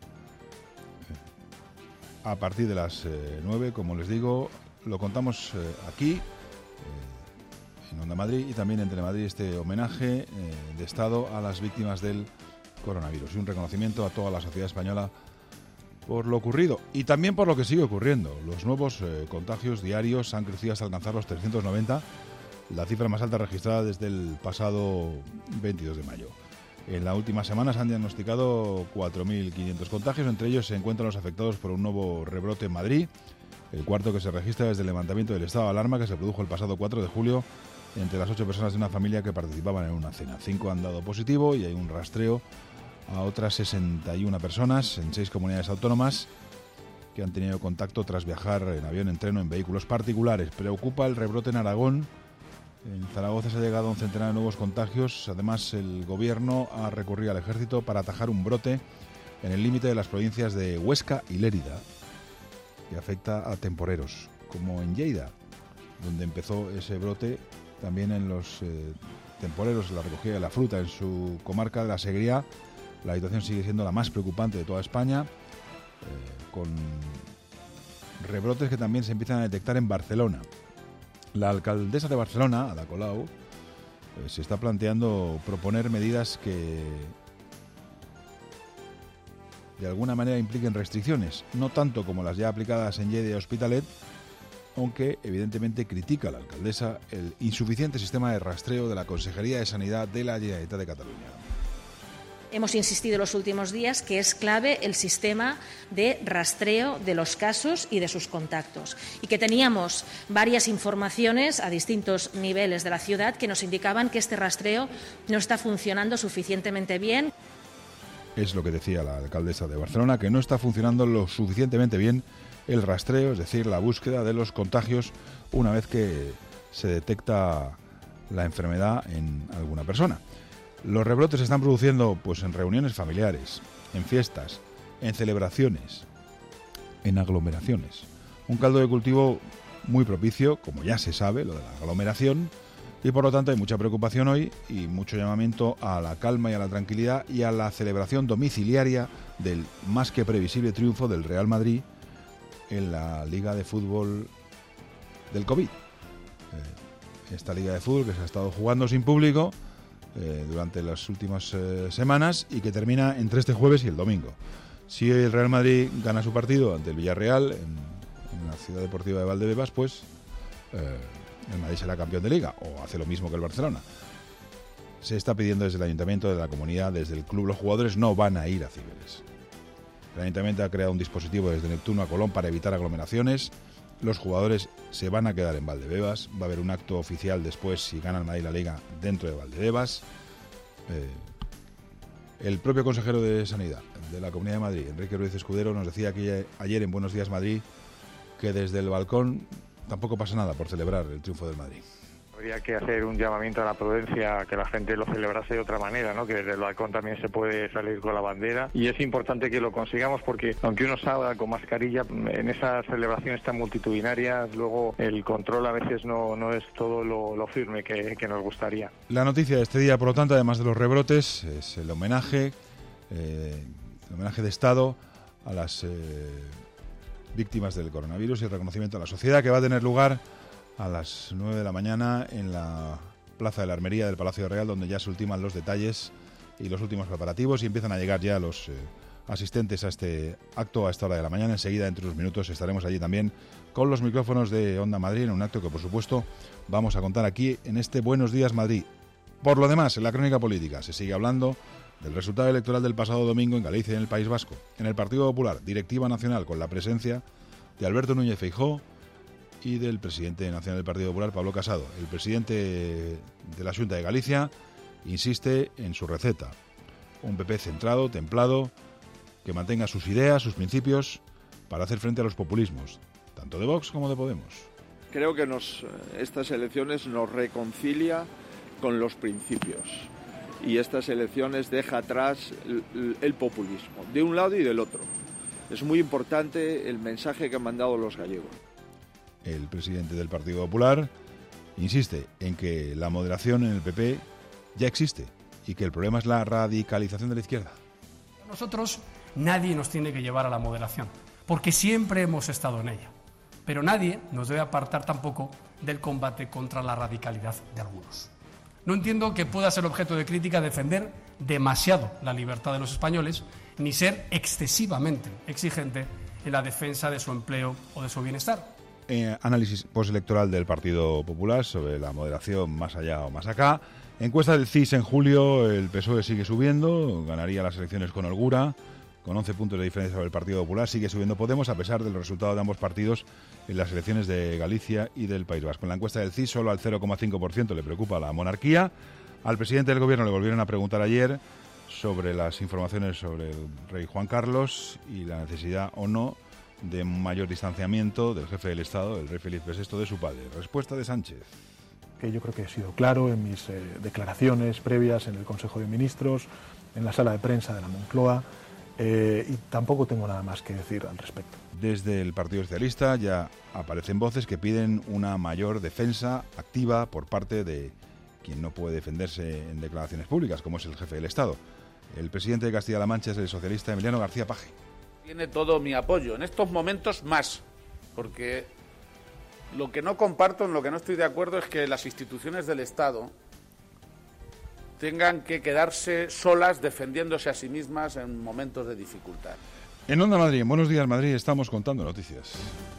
A partir de las eh, nueve, como les digo, lo contamos eh, aquí, eh, en Onda Madrid y también en Telemadrid, este homenaje eh, de Estado a las víctimas del coronavirus y un reconocimiento a toda la sociedad española por lo ocurrido y también por lo que sigue ocurriendo. Los nuevos eh, contagios diarios han crecido hasta alcanzar los trescientos noventa, la cifra más alta registrada desde el pasado veintidós de mayo. En la última semana se han diagnosticado cuatro mil quinientos contagios, entre ellos se encuentran los afectados por un nuevo rebrote en Madrid, el cuarto que se registra desde el levantamiento del estado de alarma que se produjo el pasado cuatro de julio entre las ocho personas de una familia que participaban en una cena. Cinco han dado positivo y hay un rastreo a otras sesenta y una personas en seis comunidades autónomas que han tenido contacto tras viajar en avión, en tren o en vehículos particulares. Preocupa el rebrote en Aragón. En Zaragoza se ha llegado a un centenar de nuevos contagios. Además, el gobierno ha recurrido al ejército para atajar un brote en el límite de las provincias de Huesca y Lérida, que afecta a temporeros, como en Lleida, donde empezó ese brote, también en los eh, temporeros, la recogida de la fruta en su comarca de la Segría. La situación sigue siendo la más preocupante de toda España, eh, con rebrotes que también se empiezan a detectar en Barcelona. La alcaldesa de Barcelona, Ada Colau, eh, se está planteando proponer medidas que de alguna manera impliquen restricciones, no tanto como las ya aplicadas en Lleida y Hospitalet, aunque evidentemente critica la alcaldesa el insuficiente sistema de rastreo de la Consejería de Sanidad de la Generalitat de Cataluña. Hemos insistido en los últimos días que es clave el sistema de rastreo de los casos y de sus contactos y que teníamos varias informaciones a distintos niveles de la ciudad que nos indicaban que este rastreo no está funcionando suficientemente bien. Es lo que decía la alcaldesa de Barcelona, que no está funcionando lo suficientemente bien el rastreo, es decir, la búsqueda de los contagios una vez que se detecta la enfermedad en alguna persona. Los rebrotes se están produciendo pues en reuniones familiares, en fiestas, en celebraciones, en aglomeraciones. Un caldo de cultivo muy propicio, como ya se sabe, lo de la aglomeración, Y por lo tanto hay mucha preocupación hoy y mucho llamamiento a la calma y a la tranquilidad y a la celebración domiciliaria del más que previsible triunfo del Real Madrid en la Liga de Fútbol del COVID. Eh, esta Liga de Fútbol que se ha estado jugando sin público eh, durante las últimas eh, semanas y que termina entre este jueves y el domingo. Si el Real Madrid gana su partido ante el Villarreal en, en la Ciudad Deportiva de Valdebebas, pues eh, el Madrid será campeón de Liga o hace lo mismo que el Barcelona. Se está pidiendo desde el Ayuntamiento, de la comunidad, desde el club, los jugadores no van a ir a Cibeles. El Ayuntamiento ha creado un dispositivo desde Neptuno a Colón para evitar aglomeraciones. Los jugadores se van a quedar en Valdebebas. Va a haber un acto oficial después, si gana el Madrid la Liga, dentro de Valdebebas. Eh, el propio consejero de Sanidad de la Comunidad de Madrid, Enrique Ruiz Escudero, nos decía que ayer en Buenos Días Madrid que desde el balcón tampoco pasa nada por celebrar el triunfo del Madrid. Habría que hacer un llamamiento a la prudencia, que la gente lo celebrase de otra manera, ¿no? Que desde el balcón también se puede salir con la bandera y es importante que lo consigamos porque aunque uno salga con mascarilla, en esas celebraciones tan multitudinarias luego el control a veces no, no es todo lo, lo firme que, que nos gustaría. La noticia de este día, por lo tanto, además de los rebrotes, es el homenaje, eh, el homenaje de Estado a las eh, víctimas del coronavirus y el reconocimiento a la sociedad que va a tener lugar a las nueve de la mañana en la Plaza de la Armería del Palacio Real, donde ya se ultiman los detalles y los últimos preparativos y empiezan a llegar ya los eh, asistentes a este acto a esta hora de la mañana. Enseguida, entre unos minutos, estaremos allí también con los micrófonos de Onda Madrid en un acto que, por supuesto, vamos a contar aquí en este Buenos Días Madrid. Por lo demás, en la crónica política se sigue hablando del resultado electoral del pasado domingo en Galicia y en el País Vasco. En el Partido Popular, directiva nacional con la presencia de Alberto Núñez Feijóo y del presidente nacional del Partido Popular, Pablo Casado. El presidente de la Xunta de Galicia insiste en su receta. Un P P centrado, templado, que mantenga sus ideas, sus principios, para hacer frente a los populismos, tanto de Vox como de Podemos. Creo que nos, estas elecciones nos reconcilia con los principios. Y estas elecciones deja atrás el, el populismo, de un lado y del otro. Es muy importante el mensaje que han mandado los gallegos. El presidente del Partido Popular insiste en que la moderación en el P P ya existe y que el problema es la radicalización de la izquierda. Nosotros nadie nos tiene que llevar a la moderación, porque siempre hemos estado en ella. Pero nadie nos debe apartar tampoco del combate contra la radicalidad de algunos. No entiendo que pueda ser objeto de crítica defender demasiado la libertad de los españoles, ni ser excesivamente exigente en la defensa de su empleo o de su bienestar. Eh, análisis postelectoral del Partido Popular sobre la moderación más allá o más acá. Encuesta del C I S en julio, el P S O E sigue subiendo, ganaría las elecciones con holgura, con once puntos de diferencia sobre el Partido Popular. Sigue subiendo Podemos a pesar de los resultados de ambos partidos en las elecciones de Galicia y del País Vasco. En la encuesta del C I S solo al cero coma cinco por ciento le preocupa la monarquía. Al presidente del gobierno le volvieron a preguntar ayer sobre las informaciones sobre el rey Juan Carlos y la necesidad o no de mayor distanciamiento del jefe del Estado, el rey Felipe sexto, de su padre. Respuesta de Sánchez. Que yo creo que he sido claro en mis eh, declaraciones previas en el Consejo de Ministros, en la sala de prensa de la Moncloa, eh, y tampoco tengo nada más que decir al respecto. Desde el Partido Socialista ya aparecen voces que piden una mayor defensa activa por parte de quien no puede defenderse en declaraciones públicas, como es el jefe del Estado. El presidente de Castilla-La Mancha es el socialista Emiliano García Paje. Tiene todo mi apoyo, en estos momentos más, porque lo que no comparto, en lo que no estoy de acuerdo, es que las instituciones del Estado tengan que quedarse solas defendiéndose a sí mismas en momentos de dificultad. En Onda Madrid, en Buenos Días Madrid, estamos contando noticias.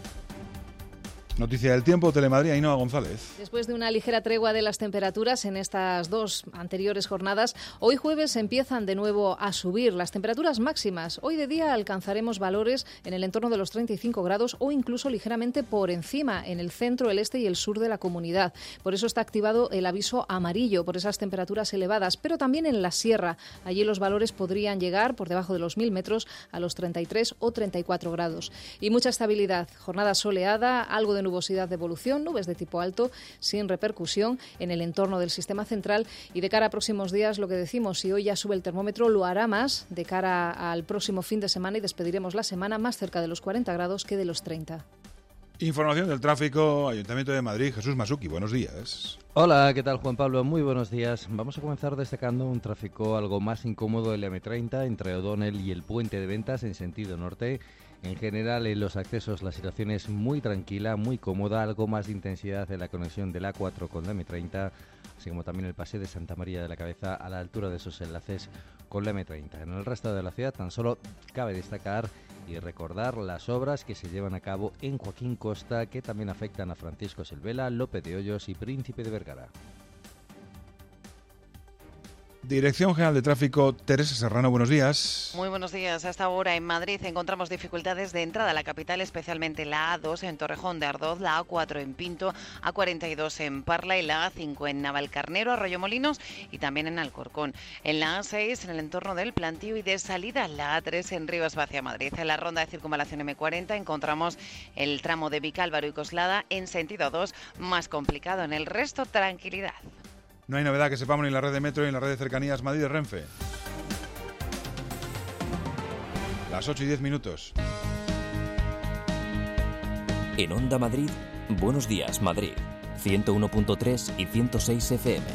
Noticia del tiempo, Telemadrid, Ainhoa González. Después de una ligera tregua de las temperaturas en estas dos anteriores jornadas, hoy jueves empiezan de nuevo a subir las temperaturas máximas. Hoy de día alcanzaremos valores en el entorno de los treinta y cinco grados o incluso ligeramente por encima en el centro, el este y el sur de la comunidad. Por eso está activado el aviso amarillo por esas temperaturas elevadas, pero también en la sierra. Allí los valores podrían llegar por debajo de los mil metros a los treinta y tres o treinta y cuatro grados. Y mucha estabilidad, jornada soleada, algo de nubosidad de evolución, nubes de tipo alto sin repercusión en el entorno del sistema central y de cara a próximos días, lo que decimos, si hoy ya sube el termómetro, lo hará más de cara al próximo fin de semana y despediremos la semana más cerca de los cuarenta grados que de los treinta. Información del tráfico, Ayuntamiento de Madrid, Jesús Masuki, buenos días. Hola, ¿qué tal, Juan Pablo? Muy buenos días. Vamos a comenzar destacando un tráfico algo más incómodo en la eme treinta entre O'Donnell y el Puente de Ventas en sentido norte. En general, en los accesos la situación es muy tranquila, muy cómoda, algo más de intensidad en la conexión de la A cuatro con la eme treinta, así como también el paseo de Santa María de la Cabeza a la altura de esos enlaces con la eme treinta. En el resto de la ciudad tan solo cabe destacar y recordar las obras que se llevan a cabo en Joaquín Costa, que también afectan a Francisco Silvela, López de Hoyos y Príncipe de Vergara. Dirección General de Tráfico, Teresa Serrano, buenos días. Muy buenos días. A esta hora en Madrid encontramos dificultades de entrada a la capital, especialmente la A dos en Torrejón de Ardoz, la A cuatro en Pinto, A cuarenta y dos en Parla y la A cinco en Navalcarnero, Arroyomolinos y también en Alcorcón. En la A seis en el entorno del Plantío y de salida la A tres en Rivas hacia Madrid. En la ronda de circunvalación eme cuarenta encontramos el tramo de Vicálvaro y Coslada en sentido dos, más complicado. En el resto, tranquilidad. No hay novedad que sepamos ni en la red de metro ni en la red de cercanías Madrid de Renfe. Las ocho y diez minutos. En Onda Madrid, Buenos Días Madrid, ciento uno punto tres y ciento seis efe eme.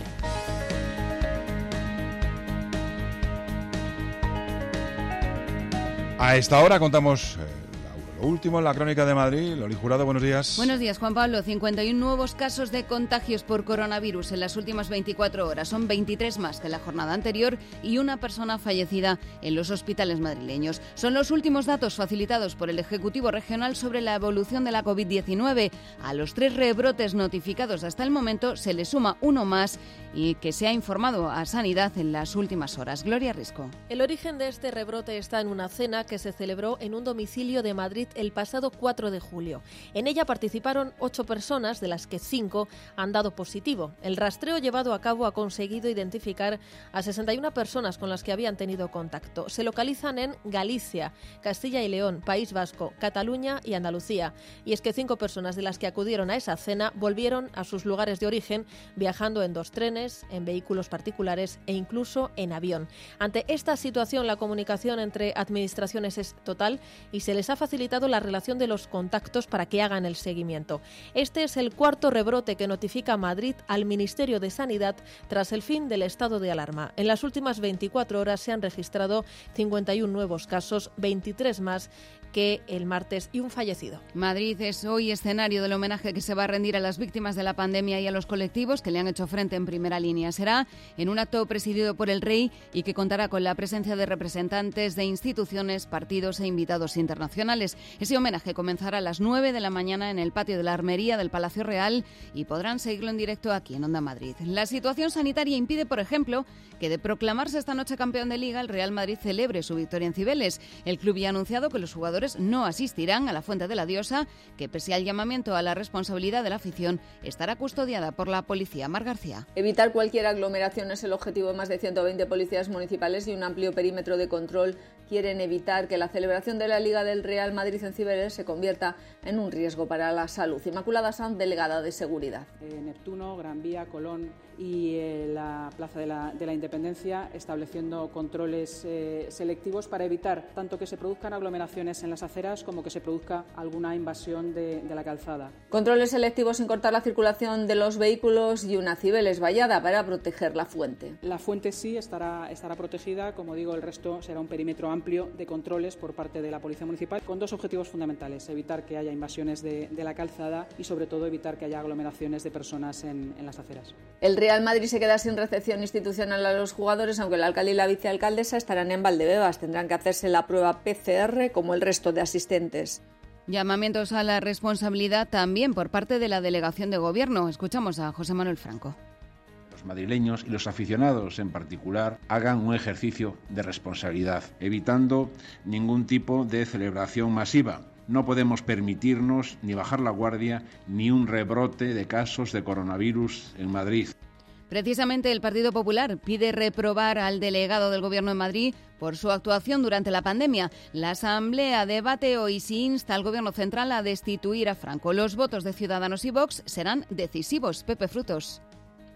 A esta hora contamos eh, lo último en la crónica de Madrid. Loli Jurado, buenos días. Buenos días, Juan Pablo. cincuenta y uno nuevos casos de contagios por coronavirus en las últimas veinticuatro horas. Son veintitrés más que la jornada anterior y una persona fallecida en los hospitales madrileños. Son los últimos datos facilitados por el Ejecutivo Regional sobre la evolución de la covid diecinueve. A los tres rebrotes notificados hasta el momento se le suma uno más y que se ha informado a Sanidad en las últimas horas. Gloria Risco. El origen de este rebrote está en una cena que se celebró en un domicilio de Madrid el pasado cuatro de julio. En ella participaron ocho personas, de las que cinco han dado positivo. El rastreo llevado a cabo ha conseguido identificar a sesenta y una personas con las que habían tenido contacto. Se localizan en Galicia, Castilla y León, País Vasco, Cataluña y Andalucía. Y es que cinco personas de las que acudieron a esa cena volvieron a sus lugares de origen viajando en dos trenes, en vehículos particulares e incluso en avión. Ante esta situación, la comunicación entre administraciones es total y se les ha facilitado la relación de los contactos para que hagan el seguimiento. Este es el cuarto rebrote que notifica Madrid al Ministerio de Sanidad tras el fin del estado de alarma. En las últimas veinticuatro horas se han registrado cincuenta y uno nuevos casos, veintitrés más que el martes y un fallecido. Madrid es hoy escenario del homenaje que se va a rendir a las víctimas de la pandemia y a los colectivos que le han hecho frente en primera línea. Será en un acto presidido por el Rey y que contará con la presencia de representantes de instituciones, partidos e invitados internacionales. Ese homenaje comenzará a las nueve de la mañana en el patio de la Armería del Palacio Real y podrán seguirlo en directo aquí en Onda Madrid. La situación sanitaria impide, por ejemplo, que de proclamarse esta noche campeón de Liga, el Real Madrid celebre su victoria en Cibeles. El club ya ha anunciado que los jugadores no asistirán a la Fuente de la Diosa, que pese al llamamiento a la responsabilidad de la afición, estará custodiada por la policía. Mar García. Evitar cualquier aglomeración es el objetivo de más de ciento veinte policías municipales y un amplio perímetro de control. Quieren evitar que la celebración de la Liga del Real Madrid en Cibeles se convierta en un riesgo para la salud. Inmaculada Sanz, delegada de Seguridad. Eh, Neptuno, Gran Vía, Colón y eh, la Plaza de la, de la Independencia, estableciendo controles eh, selectivos para evitar tanto que se produzcan aglomeraciones en las aceras como que se produzca alguna invasión de, de la calzada. Controles selectivos sin cortar la circulación de los vehículos y una Cibeles vallada para proteger la fuente. La fuente sí estará, estará protegida, como digo, el resto será un perímetro amplio de controles por parte de la Policía Municipal con dos objetivos fundamentales: evitar que haya invasiones de, de la calzada y sobre todo evitar que haya aglomeraciones de personas en, en las aceras. El Real Madrid se queda sin recepción institucional a los jugadores, aunque el alcalde y la vicealcaldesa estarán en Valdebebas. Tendrán que hacerse la prueba pe ce erre como el resto de asistentes. Llamamientos a la responsabilidad también por parte de la delegación de gobierno. Escuchamos a José Manuel Franco. Los madrileños y los aficionados en particular hagan un ejercicio de responsabilidad, evitando ningún tipo de celebración masiva. No podemos permitirnos ni bajar la guardia ni un rebrote de casos de coronavirus en Madrid. Precisamente el Partido Popular pide reprobar al delegado del Gobierno en Madrid por su actuación durante la pandemia. La Asamblea debate hoy si insta al Gobierno central a destituir a Franco. Los votos de Ciudadanos y Vox serán decisivos. Pepe Frutos.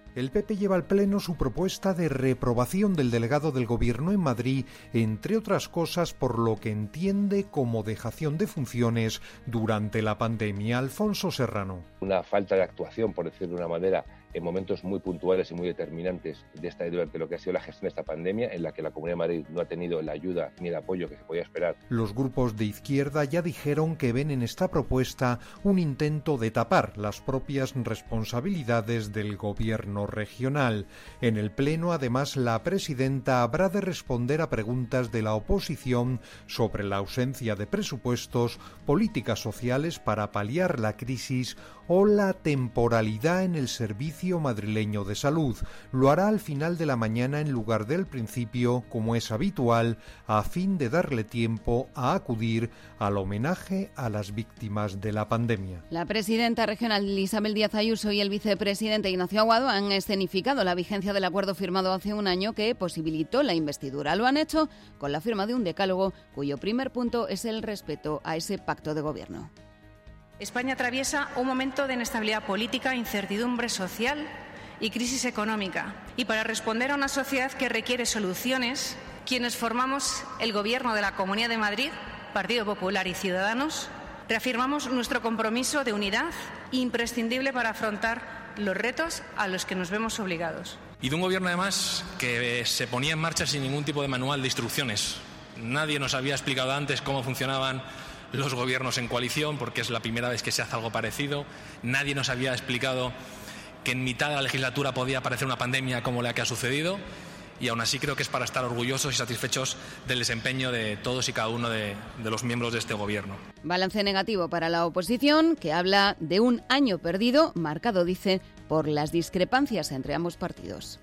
El P P lleva al Pleno su propuesta de reprobación del delegado del Gobierno en Madrid, entre otras cosas por lo que entiende como dejación de funciones durante la pandemia. Alfonso Serrano. Una falta de actuación, por decirlo de una manera, en momentos muy puntuales y muy determinantes de esta, durante lo que ha sido la gestión de esta pandemia, en la que la Comunidad de Madrid no ha tenido la ayuda ni el apoyo que se podía esperar. Los grupos de izquierda ya dijeron que ven en esta propuesta un intento de tapar las propias responsabilidades del Gobierno regional. En el Pleno, además, la presidenta habrá de responder a preguntas de la oposición sobre la ausencia de presupuestos, políticas sociales para paliar la crisis o la temporalidad en el servicio madrileño de salud. Lo hará al final de la mañana en lugar del principio, como es habitual, a fin de darle tiempo a acudir al homenaje a las víctimas de la pandemia. La presidenta regional Isabel Díaz Ayuso y el vicepresidente Ignacio Aguado han escenificado la vigencia del acuerdo firmado hace un año que posibilitó la investidura. Lo han hecho con la firma de un decálogo cuyo primer punto es el respeto a ese pacto de gobierno. España atraviesa un momento de inestabilidad política, incertidumbre social y crisis económica. Y para responder a una sociedad que requiere soluciones, quienes formamos el Gobierno de la Comunidad de Madrid, Partido Popular y Ciudadanos, reafirmamos nuestro compromiso de unidad imprescindible para afrontar los retos a los que nos vemos obligados. Y de un Gobierno, además, que se ponía en marcha sin ningún tipo de manual de instrucciones. Nadie nos había explicado antes cómo funcionaban los gobiernos en coalición, porque es la primera vez que se hace algo parecido. Nadie nos había explicado que en mitad de la legislatura podía aparecer una pandemia como la que ha sucedido, y aún así creo que es para estar orgullosos y satisfechos del desempeño de todos y cada uno de, de los miembros de este gobierno. Balance negativo para la oposición, que habla de un año perdido, marcado, dice, por las discrepancias entre ambos partidos.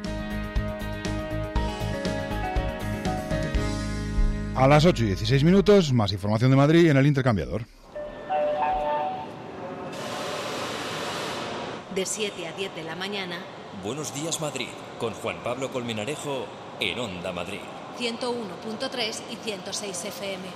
A las ocho y dieciséis minutos, más información de Madrid en el intercambiador. De siete a diez de la mañana. Buenos días, Madrid, con Juan Pablo Colmenarejo en Onda Madrid. ciento uno punto tres y ciento seis F M.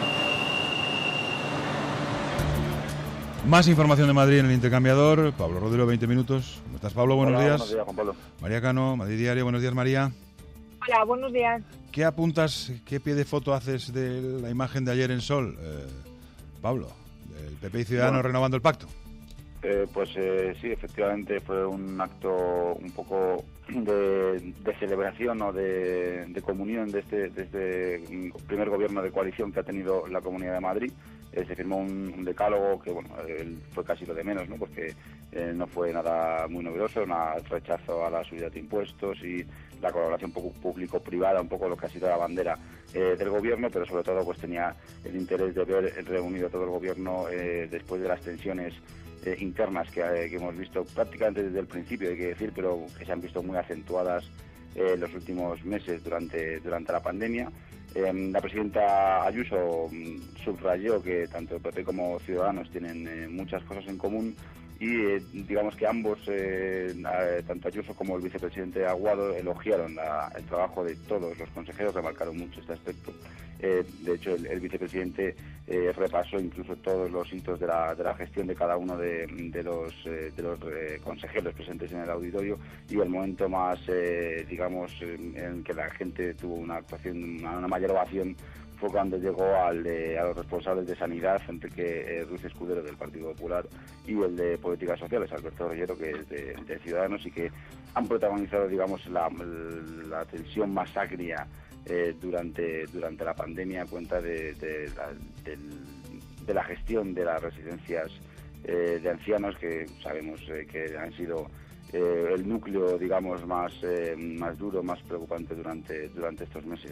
Más información de Madrid en el intercambiador. Pablo Rodero, veinte minutos. ¿Cómo estás, Pablo? Buenos Hola, días. Buenos días, Juan Pablo. María Cano, Madrid Diario. Buenos días, María. Hola, buenos días. ¿Qué apuntas, qué pie de foto haces de la imagen de ayer en Sol, eh, Pablo? Del P P y Ciudadanos bueno, renovando el pacto. Eh, pues eh, sí, efectivamente fue un acto un poco de, de celebración o de, de comunión de este, de este primer gobierno de coalición que ha tenido la Comunidad de Madrid. Eh, se firmó un, un decálogo que bueno eh, fue casi lo de menos, ¿no? Porque eh, no fue nada muy novedoso, nada rechazo a la subida de impuestos y la colaboración público-privada, un poco lo que ha sido la bandera eh, del gobierno, pero sobre todo pues tenía el interés de ver reunido todo el gobierno eh, después de las tensiones eh, internas que, eh, que hemos visto prácticamente desde el principio, hay que decir, pero que se han visto muy acentuadas eh, en los últimos meses durante, durante la pandemia. Eh, la presidenta Ayuso subrayó que tanto el P P como Ciudadanos tienen eh, muchas cosas en común y eh, digamos que ambos, eh, tanto Ayuso como el vicepresidente Aguado, elogiaron la, el trabajo de todos los consejeros, remarcaron mucho este aspecto. Eh, de hecho, el, el vicepresidente eh, repasó incluso todos los hitos de la, de la gestión de cada uno de, de los, eh, de los eh, consejeros presentes en el auditorio, y el momento más, eh, digamos, en, en que la gente tuvo una actuación, una, una mayor ovación, fue cuando llegó al de, a los responsables de Sanidad, Enrique eh, Ruiz Escudero del Partido Popular, y el de Políticas Sociales, Alberto Reyero, que es de, de Ciudadanos, y que han protagonizado, digamos, la, la tensión más agria eh, durante, durante la pandemia a cuenta de, de, la, del, de la gestión de las residencias eh, de ancianos, que sabemos eh, que han sido eh, el núcleo, digamos, más, eh, más duro, más preocupante durante, durante estos meses.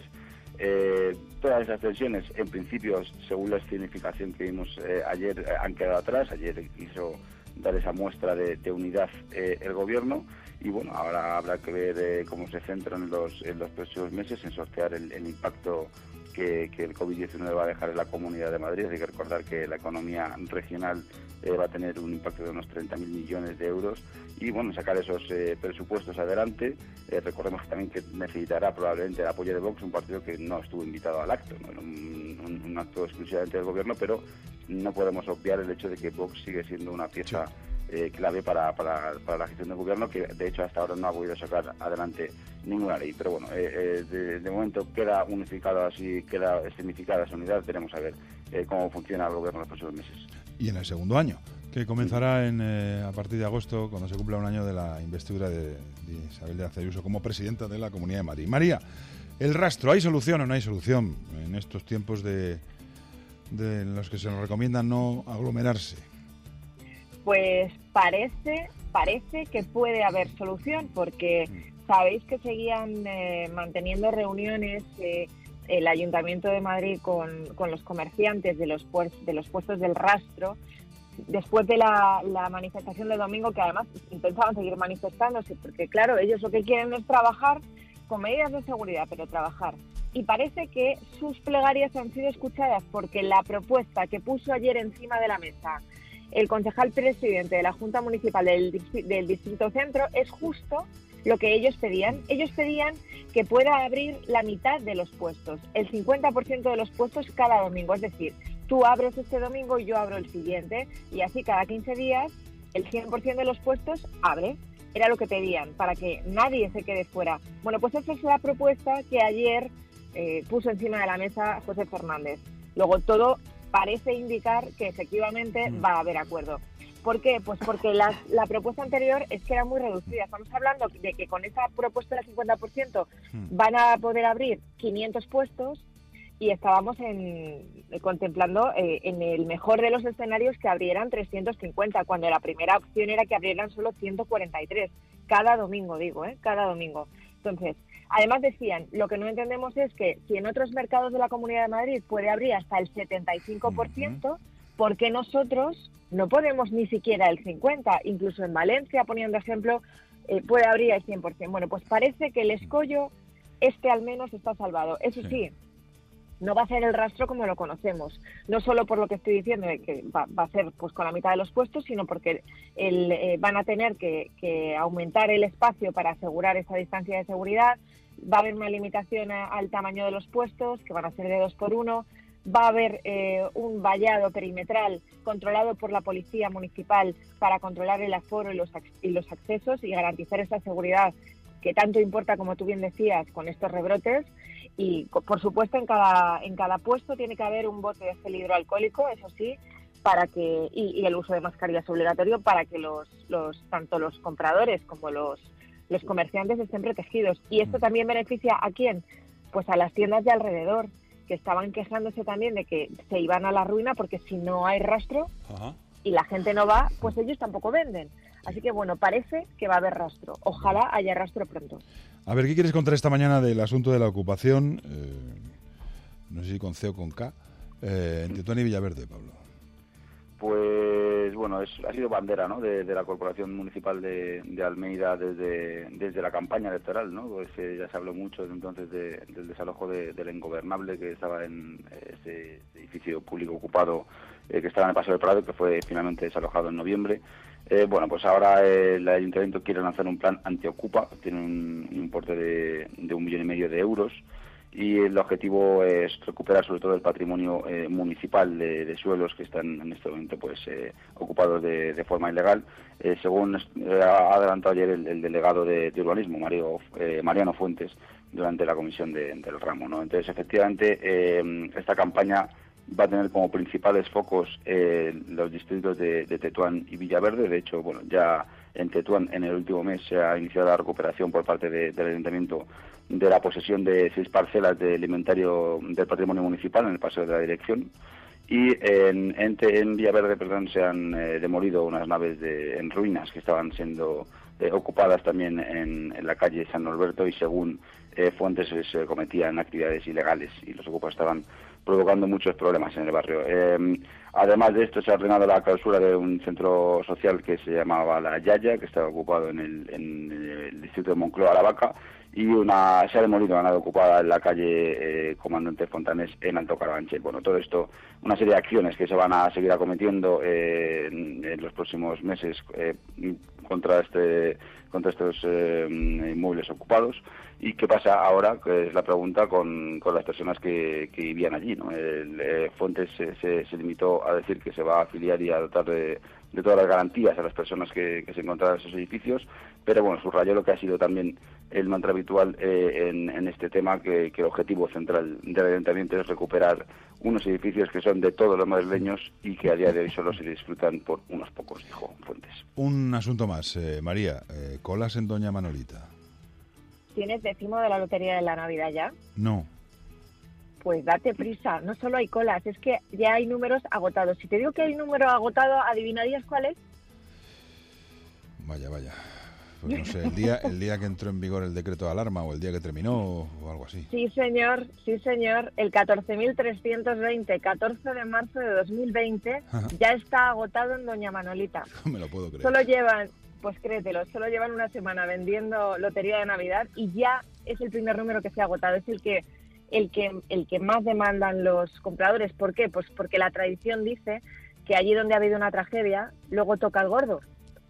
Eh, todas esas tensiones, en principio, según la escenificación que vimos eh, ayer, eh, han quedado atrás. Ayer quiso dar esa muestra de, de unidad eh, el gobierno, y bueno, ahora habrá que ver eh, cómo se centran en los, en los próximos meses en sortear el, el impacto que, que el COVID diecinueve va a dejar en la Comunidad de Madrid. Hay que recordar que la economía regional eh, va a tener un impacto de unos treinta mil millones de euros, y bueno, sacar esos eh, presupuestos adelante. Eh, recordemos también que necesitará probablemente el apoyo de Vox, un partido que no estuvo invitado al acto, ¿no? Era un, un, un acto exclusivamente del gobierno, pero no podemos obviar el hecho de que Vox sigue siendo una pieza eh, clave para, para, para la gestión del gobierno, que de hecho hasta ahora no ha podido sacar adelante ninguna ley. Pero bueno, eh, eh, de, de momento queda unificada así, queda significada esa unidad. Veremos a ver eh, cómo funciona el gobierno en los próximos meses. Y en el segundo año, que comenzará en, eh, a partir de agosto, cuando se cumpla un año de la investidura de, de Isabel Díaz Ayuso como presidenta de la Comunidad de Madrid. María, el rastro, ¿hay solución o no hay solución en estos tiempos de, de los que se nos recomienda no aglomerarse? Pues parece, parece que puede haber solución, porque sabéis que seguían eh, manteniendo reuniones eh, el Ayuntamiento de Madrid con, con los comerciantes de los, pues, de los puestos del rastro, después de la, la manifestación de domingo, que además intentaban seguir manifestándose, porque claro, ellos lo que quieren es trabajar con medidas de seguridad, pero trabajar. Y parece que sus plegarias han sido escuchadas, porque la propuesta que puso ayer encima de la mesa el concejal presidente de la Junta Municipal del, del Distrito Centro es justo lo que ellos pedían. Ellos pedían que pueda abrir la mitad de los puestos, el cincuenta por ciento de los puestos cada domingo, es decir, tú abres este domingo y yo abro el siguiente, y así cada quince días el cien por ciento de los puestos abre. Era lo que pedían, para que nadie se quede fuera. Bueno, pues esa es la propuesta que ayer eh, puso encima de la mesa José Fernández. Luego todo parece indicar que efectivamente va a haber acuerdo. ¿Por qué? Pues porque la, la propuesta anterior es que era muy reducida. Estamos hablando de que con esa propuesta del cincuenta por ciento van a poder abrir quinientos puestos, y estábamos en, contemplando eh, en el mejor de los escenarios que abrieran trescientos cincuenta, cuando la primera opción era que abrieran solo ciento cuarenta y tres, cada domingo, digo, ¿eh? cada domingo. Entonces, además decían, lo que no entendemos es que si en otros mercados de la Comunidad de Madrid puede abrir hasta el setenta y cinco por ciento, ¿por qué nosotros no podemos ni siquiera el cincuenta por ciento? Incluso en Valencia, poniendo ejemplo, eh, puede abrir el cien por ciento. Bueno, pues parece que el escollo, este al menos, está salvado. Eso sí, no va a ser el rastro como lo conocemos, no solo por lo que estoy diciendo, de que va, va a ser pues con la mitad de los puestos, sino porque el, eh, van a tener que, que aumentar el espacio para asegurar esa distancia de seguridad. Va a haber una limitación a, al tamaño de los puestos, que van a ser de dos por uno. Va a haber eh, un vallado perimetral controlado por la Policía Municipal para controlar el aforo y los, y los accesos y garantizar esa seguridad que tanto importa, como tú bien decías, con estos rebrotes. Y, por supuesto, en cada en cada puesto tiene que haber un bote de gel hidroalcohólico, eso sí, para que y, y el uso de mascarillas obligatorio, para que los los tanto los compradores como los los comerciantes estén protegidos. Y esto también beneficia ¿a quién? Pues a las tiendas de alrededor, que estaban quejándose también de que se iban a la ruina, porque si no hay rastro Ajá. y la gente no va, pues ellos tampoco venden. Así que, bueno, parece que va a haber rastro. Ojalá haya rastro pronto. A ver, ¿qué quieres contar esta mañana del asunto de la ocupación? Eh, no sé si con C o con K, eh, en Tetuán y Villaverde, Pablo. Pues bueno, es, ha sido bandera, ¿no?, de, de la Corporación Municipal de, de Almeida desde, desde la campaña electoral, ¿no? Pues eh, ya se habló mucho desde entonces de, del desalojo de, del Ingobernable, que estaba en ese edificio público ocupado eh, que estaba en el Paseo del Prado, que fue finalmente desalojado en noviembre. Eh, bueno, pues ahora eh, el Ayuntamiento quiere lanzar un plan antiocupa, tiene un, un importe de, de un millón y medio de euros, y el objetivo es recuperar sobre todo el patrimonio eh, municipal de, de suelos que están en este momento pues eh, ocupados de, de forma ilegal, eh, según eh, ha adelantado ayer el, el delegado de, de urbanismo, Mario, eh, Mariano Fuentes, durante la comisión de, del ramo, ¿no? Entonces, efectivamente, eh, esta campaña va a tener como principales focos eh, los distritos de, de Tetuán y Villaverde. De hecho, bueno, ya en Tetuán en el último mes se ha iniciado la recuperación por parte de, del Ayuntamiento de la posesión de seis parcelas del inventario del patrimonio municipal en el Paseo de la Dirección, y en, en, en Villaverde, perdón, se han eh, demolido unas naves de, en ruinas que estaban siendo eh, ocupadas también en, en la calle San Norberto, y según eh, fuentes se cometían actividades ilegales y los ocupas estaban provocando muchos problemas en el barrio. Eh, además de esto, se ha ordenado la clausura de un centro social que se llamaba La Yaya, que estaba ocupado en el, en el distrito de Moncloa, La Vaca, y una se ha demolido una nave ocupada en la calle eh, Comandante Fontanés en Alto Carabanchel. Bueno, todo esto, una serie de acciones que se van a seguir acometiendo eh, en, en los próximos meses eh, contra este contra estos eh, inmuebles ocupados. ¿Y qué pasa ahora? Que es la pregunta con, con las personas que, que vivían allí, ¿no? El, eh, Fuentes se, se, se limitó a decir que se va a afiliar y a dotar de, de todas las garantías a las personas que, que se encontraban en esos edificios, pero bueno, subrayó lo que ha sido también el mantra habitual eh, en, en este tema, que, que el objetivo central del ayuntamiento es recuperar unos edificios que son de todos los madrileños y que a día de hoy solo se disfrutan por unos pocos, dijo Fuentes. Un asunto más, eh, María, eh, colas en Doña Manolita. ¿Tienes décimo de la lotería de la Navidad ya? No. Pues date prisa, no solo hay colas, es que ya hay números agotados. Si te digo que hay número agotado, ¿adivinarías cuál es? Vaya, vaya. Pues no sé, el día, el día que entró en vigor el decreto de alarma o el día que terminó o algo así. Sí, señor, sí, señor. El catorce mil trescientos veinte, catorce de marzo de dos mil veinte, ya está agotado en Doña Manolita. No me lo puedo creer. Solo llevan, pues créetelo, solo llevan una semana vendiendo lotería de Navidad y ya es el primer número que se ha agotado. Es el que, el que, el que más demandan los compradores. ¿Por qué? Pues porque la tradición dice que allí donde ha habido una tragedia, luego toca el gordo.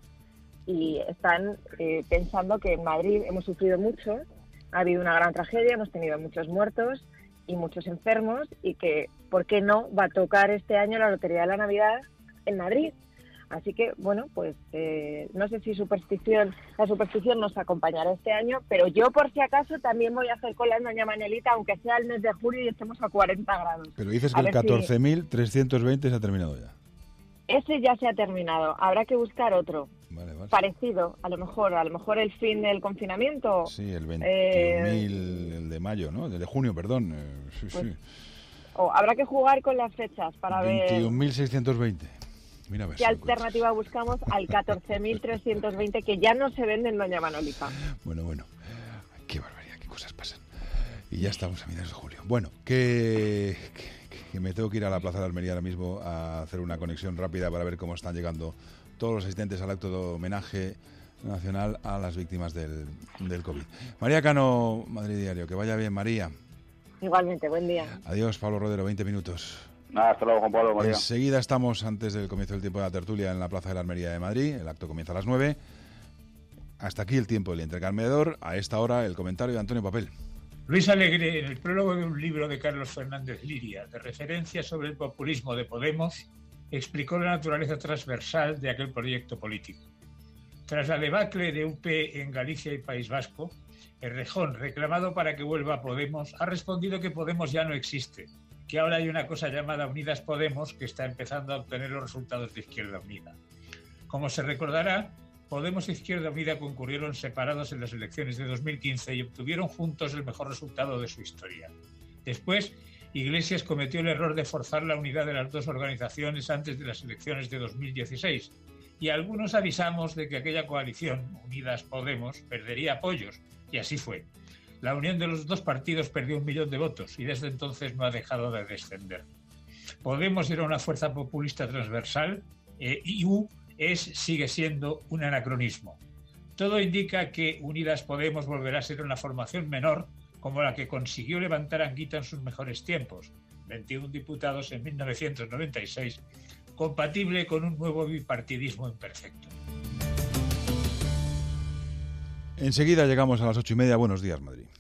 Y están eh, pensando que en Madrid hemos sufrido mucho, ha habido una gran tragedia, hemos tenido muchos muertos y muchos enfermos, y que, ¿por qué no va a tocar este año la Lotería de la Navidad en Madrid? Así que, bueno, pues eh, no sé si superstición, la superstición nos acompañará este año, pero yo, por si acaso, también voy a hacer cola en Doña Manolita, aunque sea el mes de julio y estemos a cuarenta grados. Pero dices que el catorce mil trescientos veinte si... se ha terminado ya. Ese ya se ha terminado, habrá que buscar otro. Vale, vale. Parecido, a lo mejor, a lo mejor el fin del confinamiento. Sí, el veintiún mil, eh, el de mayo, ¿no? El de junio, perdón. Eh, sí, pues, sí. O habrá que jugar con las fechas para veintiún mil seiscientos veinte. Mira, a ver qué si alternativa buscamos al catorce mil trescientos veinte, que ya no se vende en Doña Manolita. Bueno, bueno. Qué barbaridad, qué cosas pasan. Y ya estamos a mediados de julio. Bueno, que, que, que me tengo que ir a la Plaza de la Almería ahora mismo a hacer una conexión rápida para ver cómo están llegando todos los asistentes al acto de homenaje nacional a las víctimas del, del COVID. María Cano, Madrid Diario. Que vaya bien, María. Igualmente, buen día. Adiós, Pablo Rodero, veinte minutos. Nada, hasta luego, Juan Pablo, María. Enseguida estamos, antes del comienzo del tiempo de la tertulia, en la Plaza de la Almería de Madrid. El acto comienza a las nueve. Hasta aquí el tiempo del intercambiador. A esta hora, el comentario de Antonio Papel. Luis Alegre, en el prólogo de un libro de Carlos Fernández Liria, de referencia sobre el populismo de Podemos, explicó la naturaleza transversal de aquel proyecto político. Tras la debacle de U P en Galicia y País Vasco, Errejón, reclamado para que vuelva a Podemos, ha respondido que Podemos ya no existe, que ahora hay una cosa llamada Unidas Podemos que está empezando a obtener los resultados de Izquierda Unida. Como se recordará, Podemos e Izquierda Unida concurrieron separados en las elecciones de dos mil quince y obtuvieron juntos el mejor resultado de su historia. Después, Iglesias cometió el error de forzar la unidad de las dos organizaciones antes de las elecciones de dos mil dieciséis, y algunos avisamos de que aquella coalición, Unidas Podemos, perdería apoyos, y así fue. La unión de los dos partidos perdió un millón de votos y desde entonces no ha dejado de descender. Podemos era una fuerza populista transversal eh, y U es, sigue siendo un anacronismo. Todo indica que Unidas Podemos volverá a ser una formación menor como la que consiguió levantar Anguita en sus mejores tiempos, veintiún diputados en mil novecientos noventa y seis, compatible con un nuevo bipartidismo imperfecto. Enseguida llegamos a las ocho y media. Buenos días, Madrid.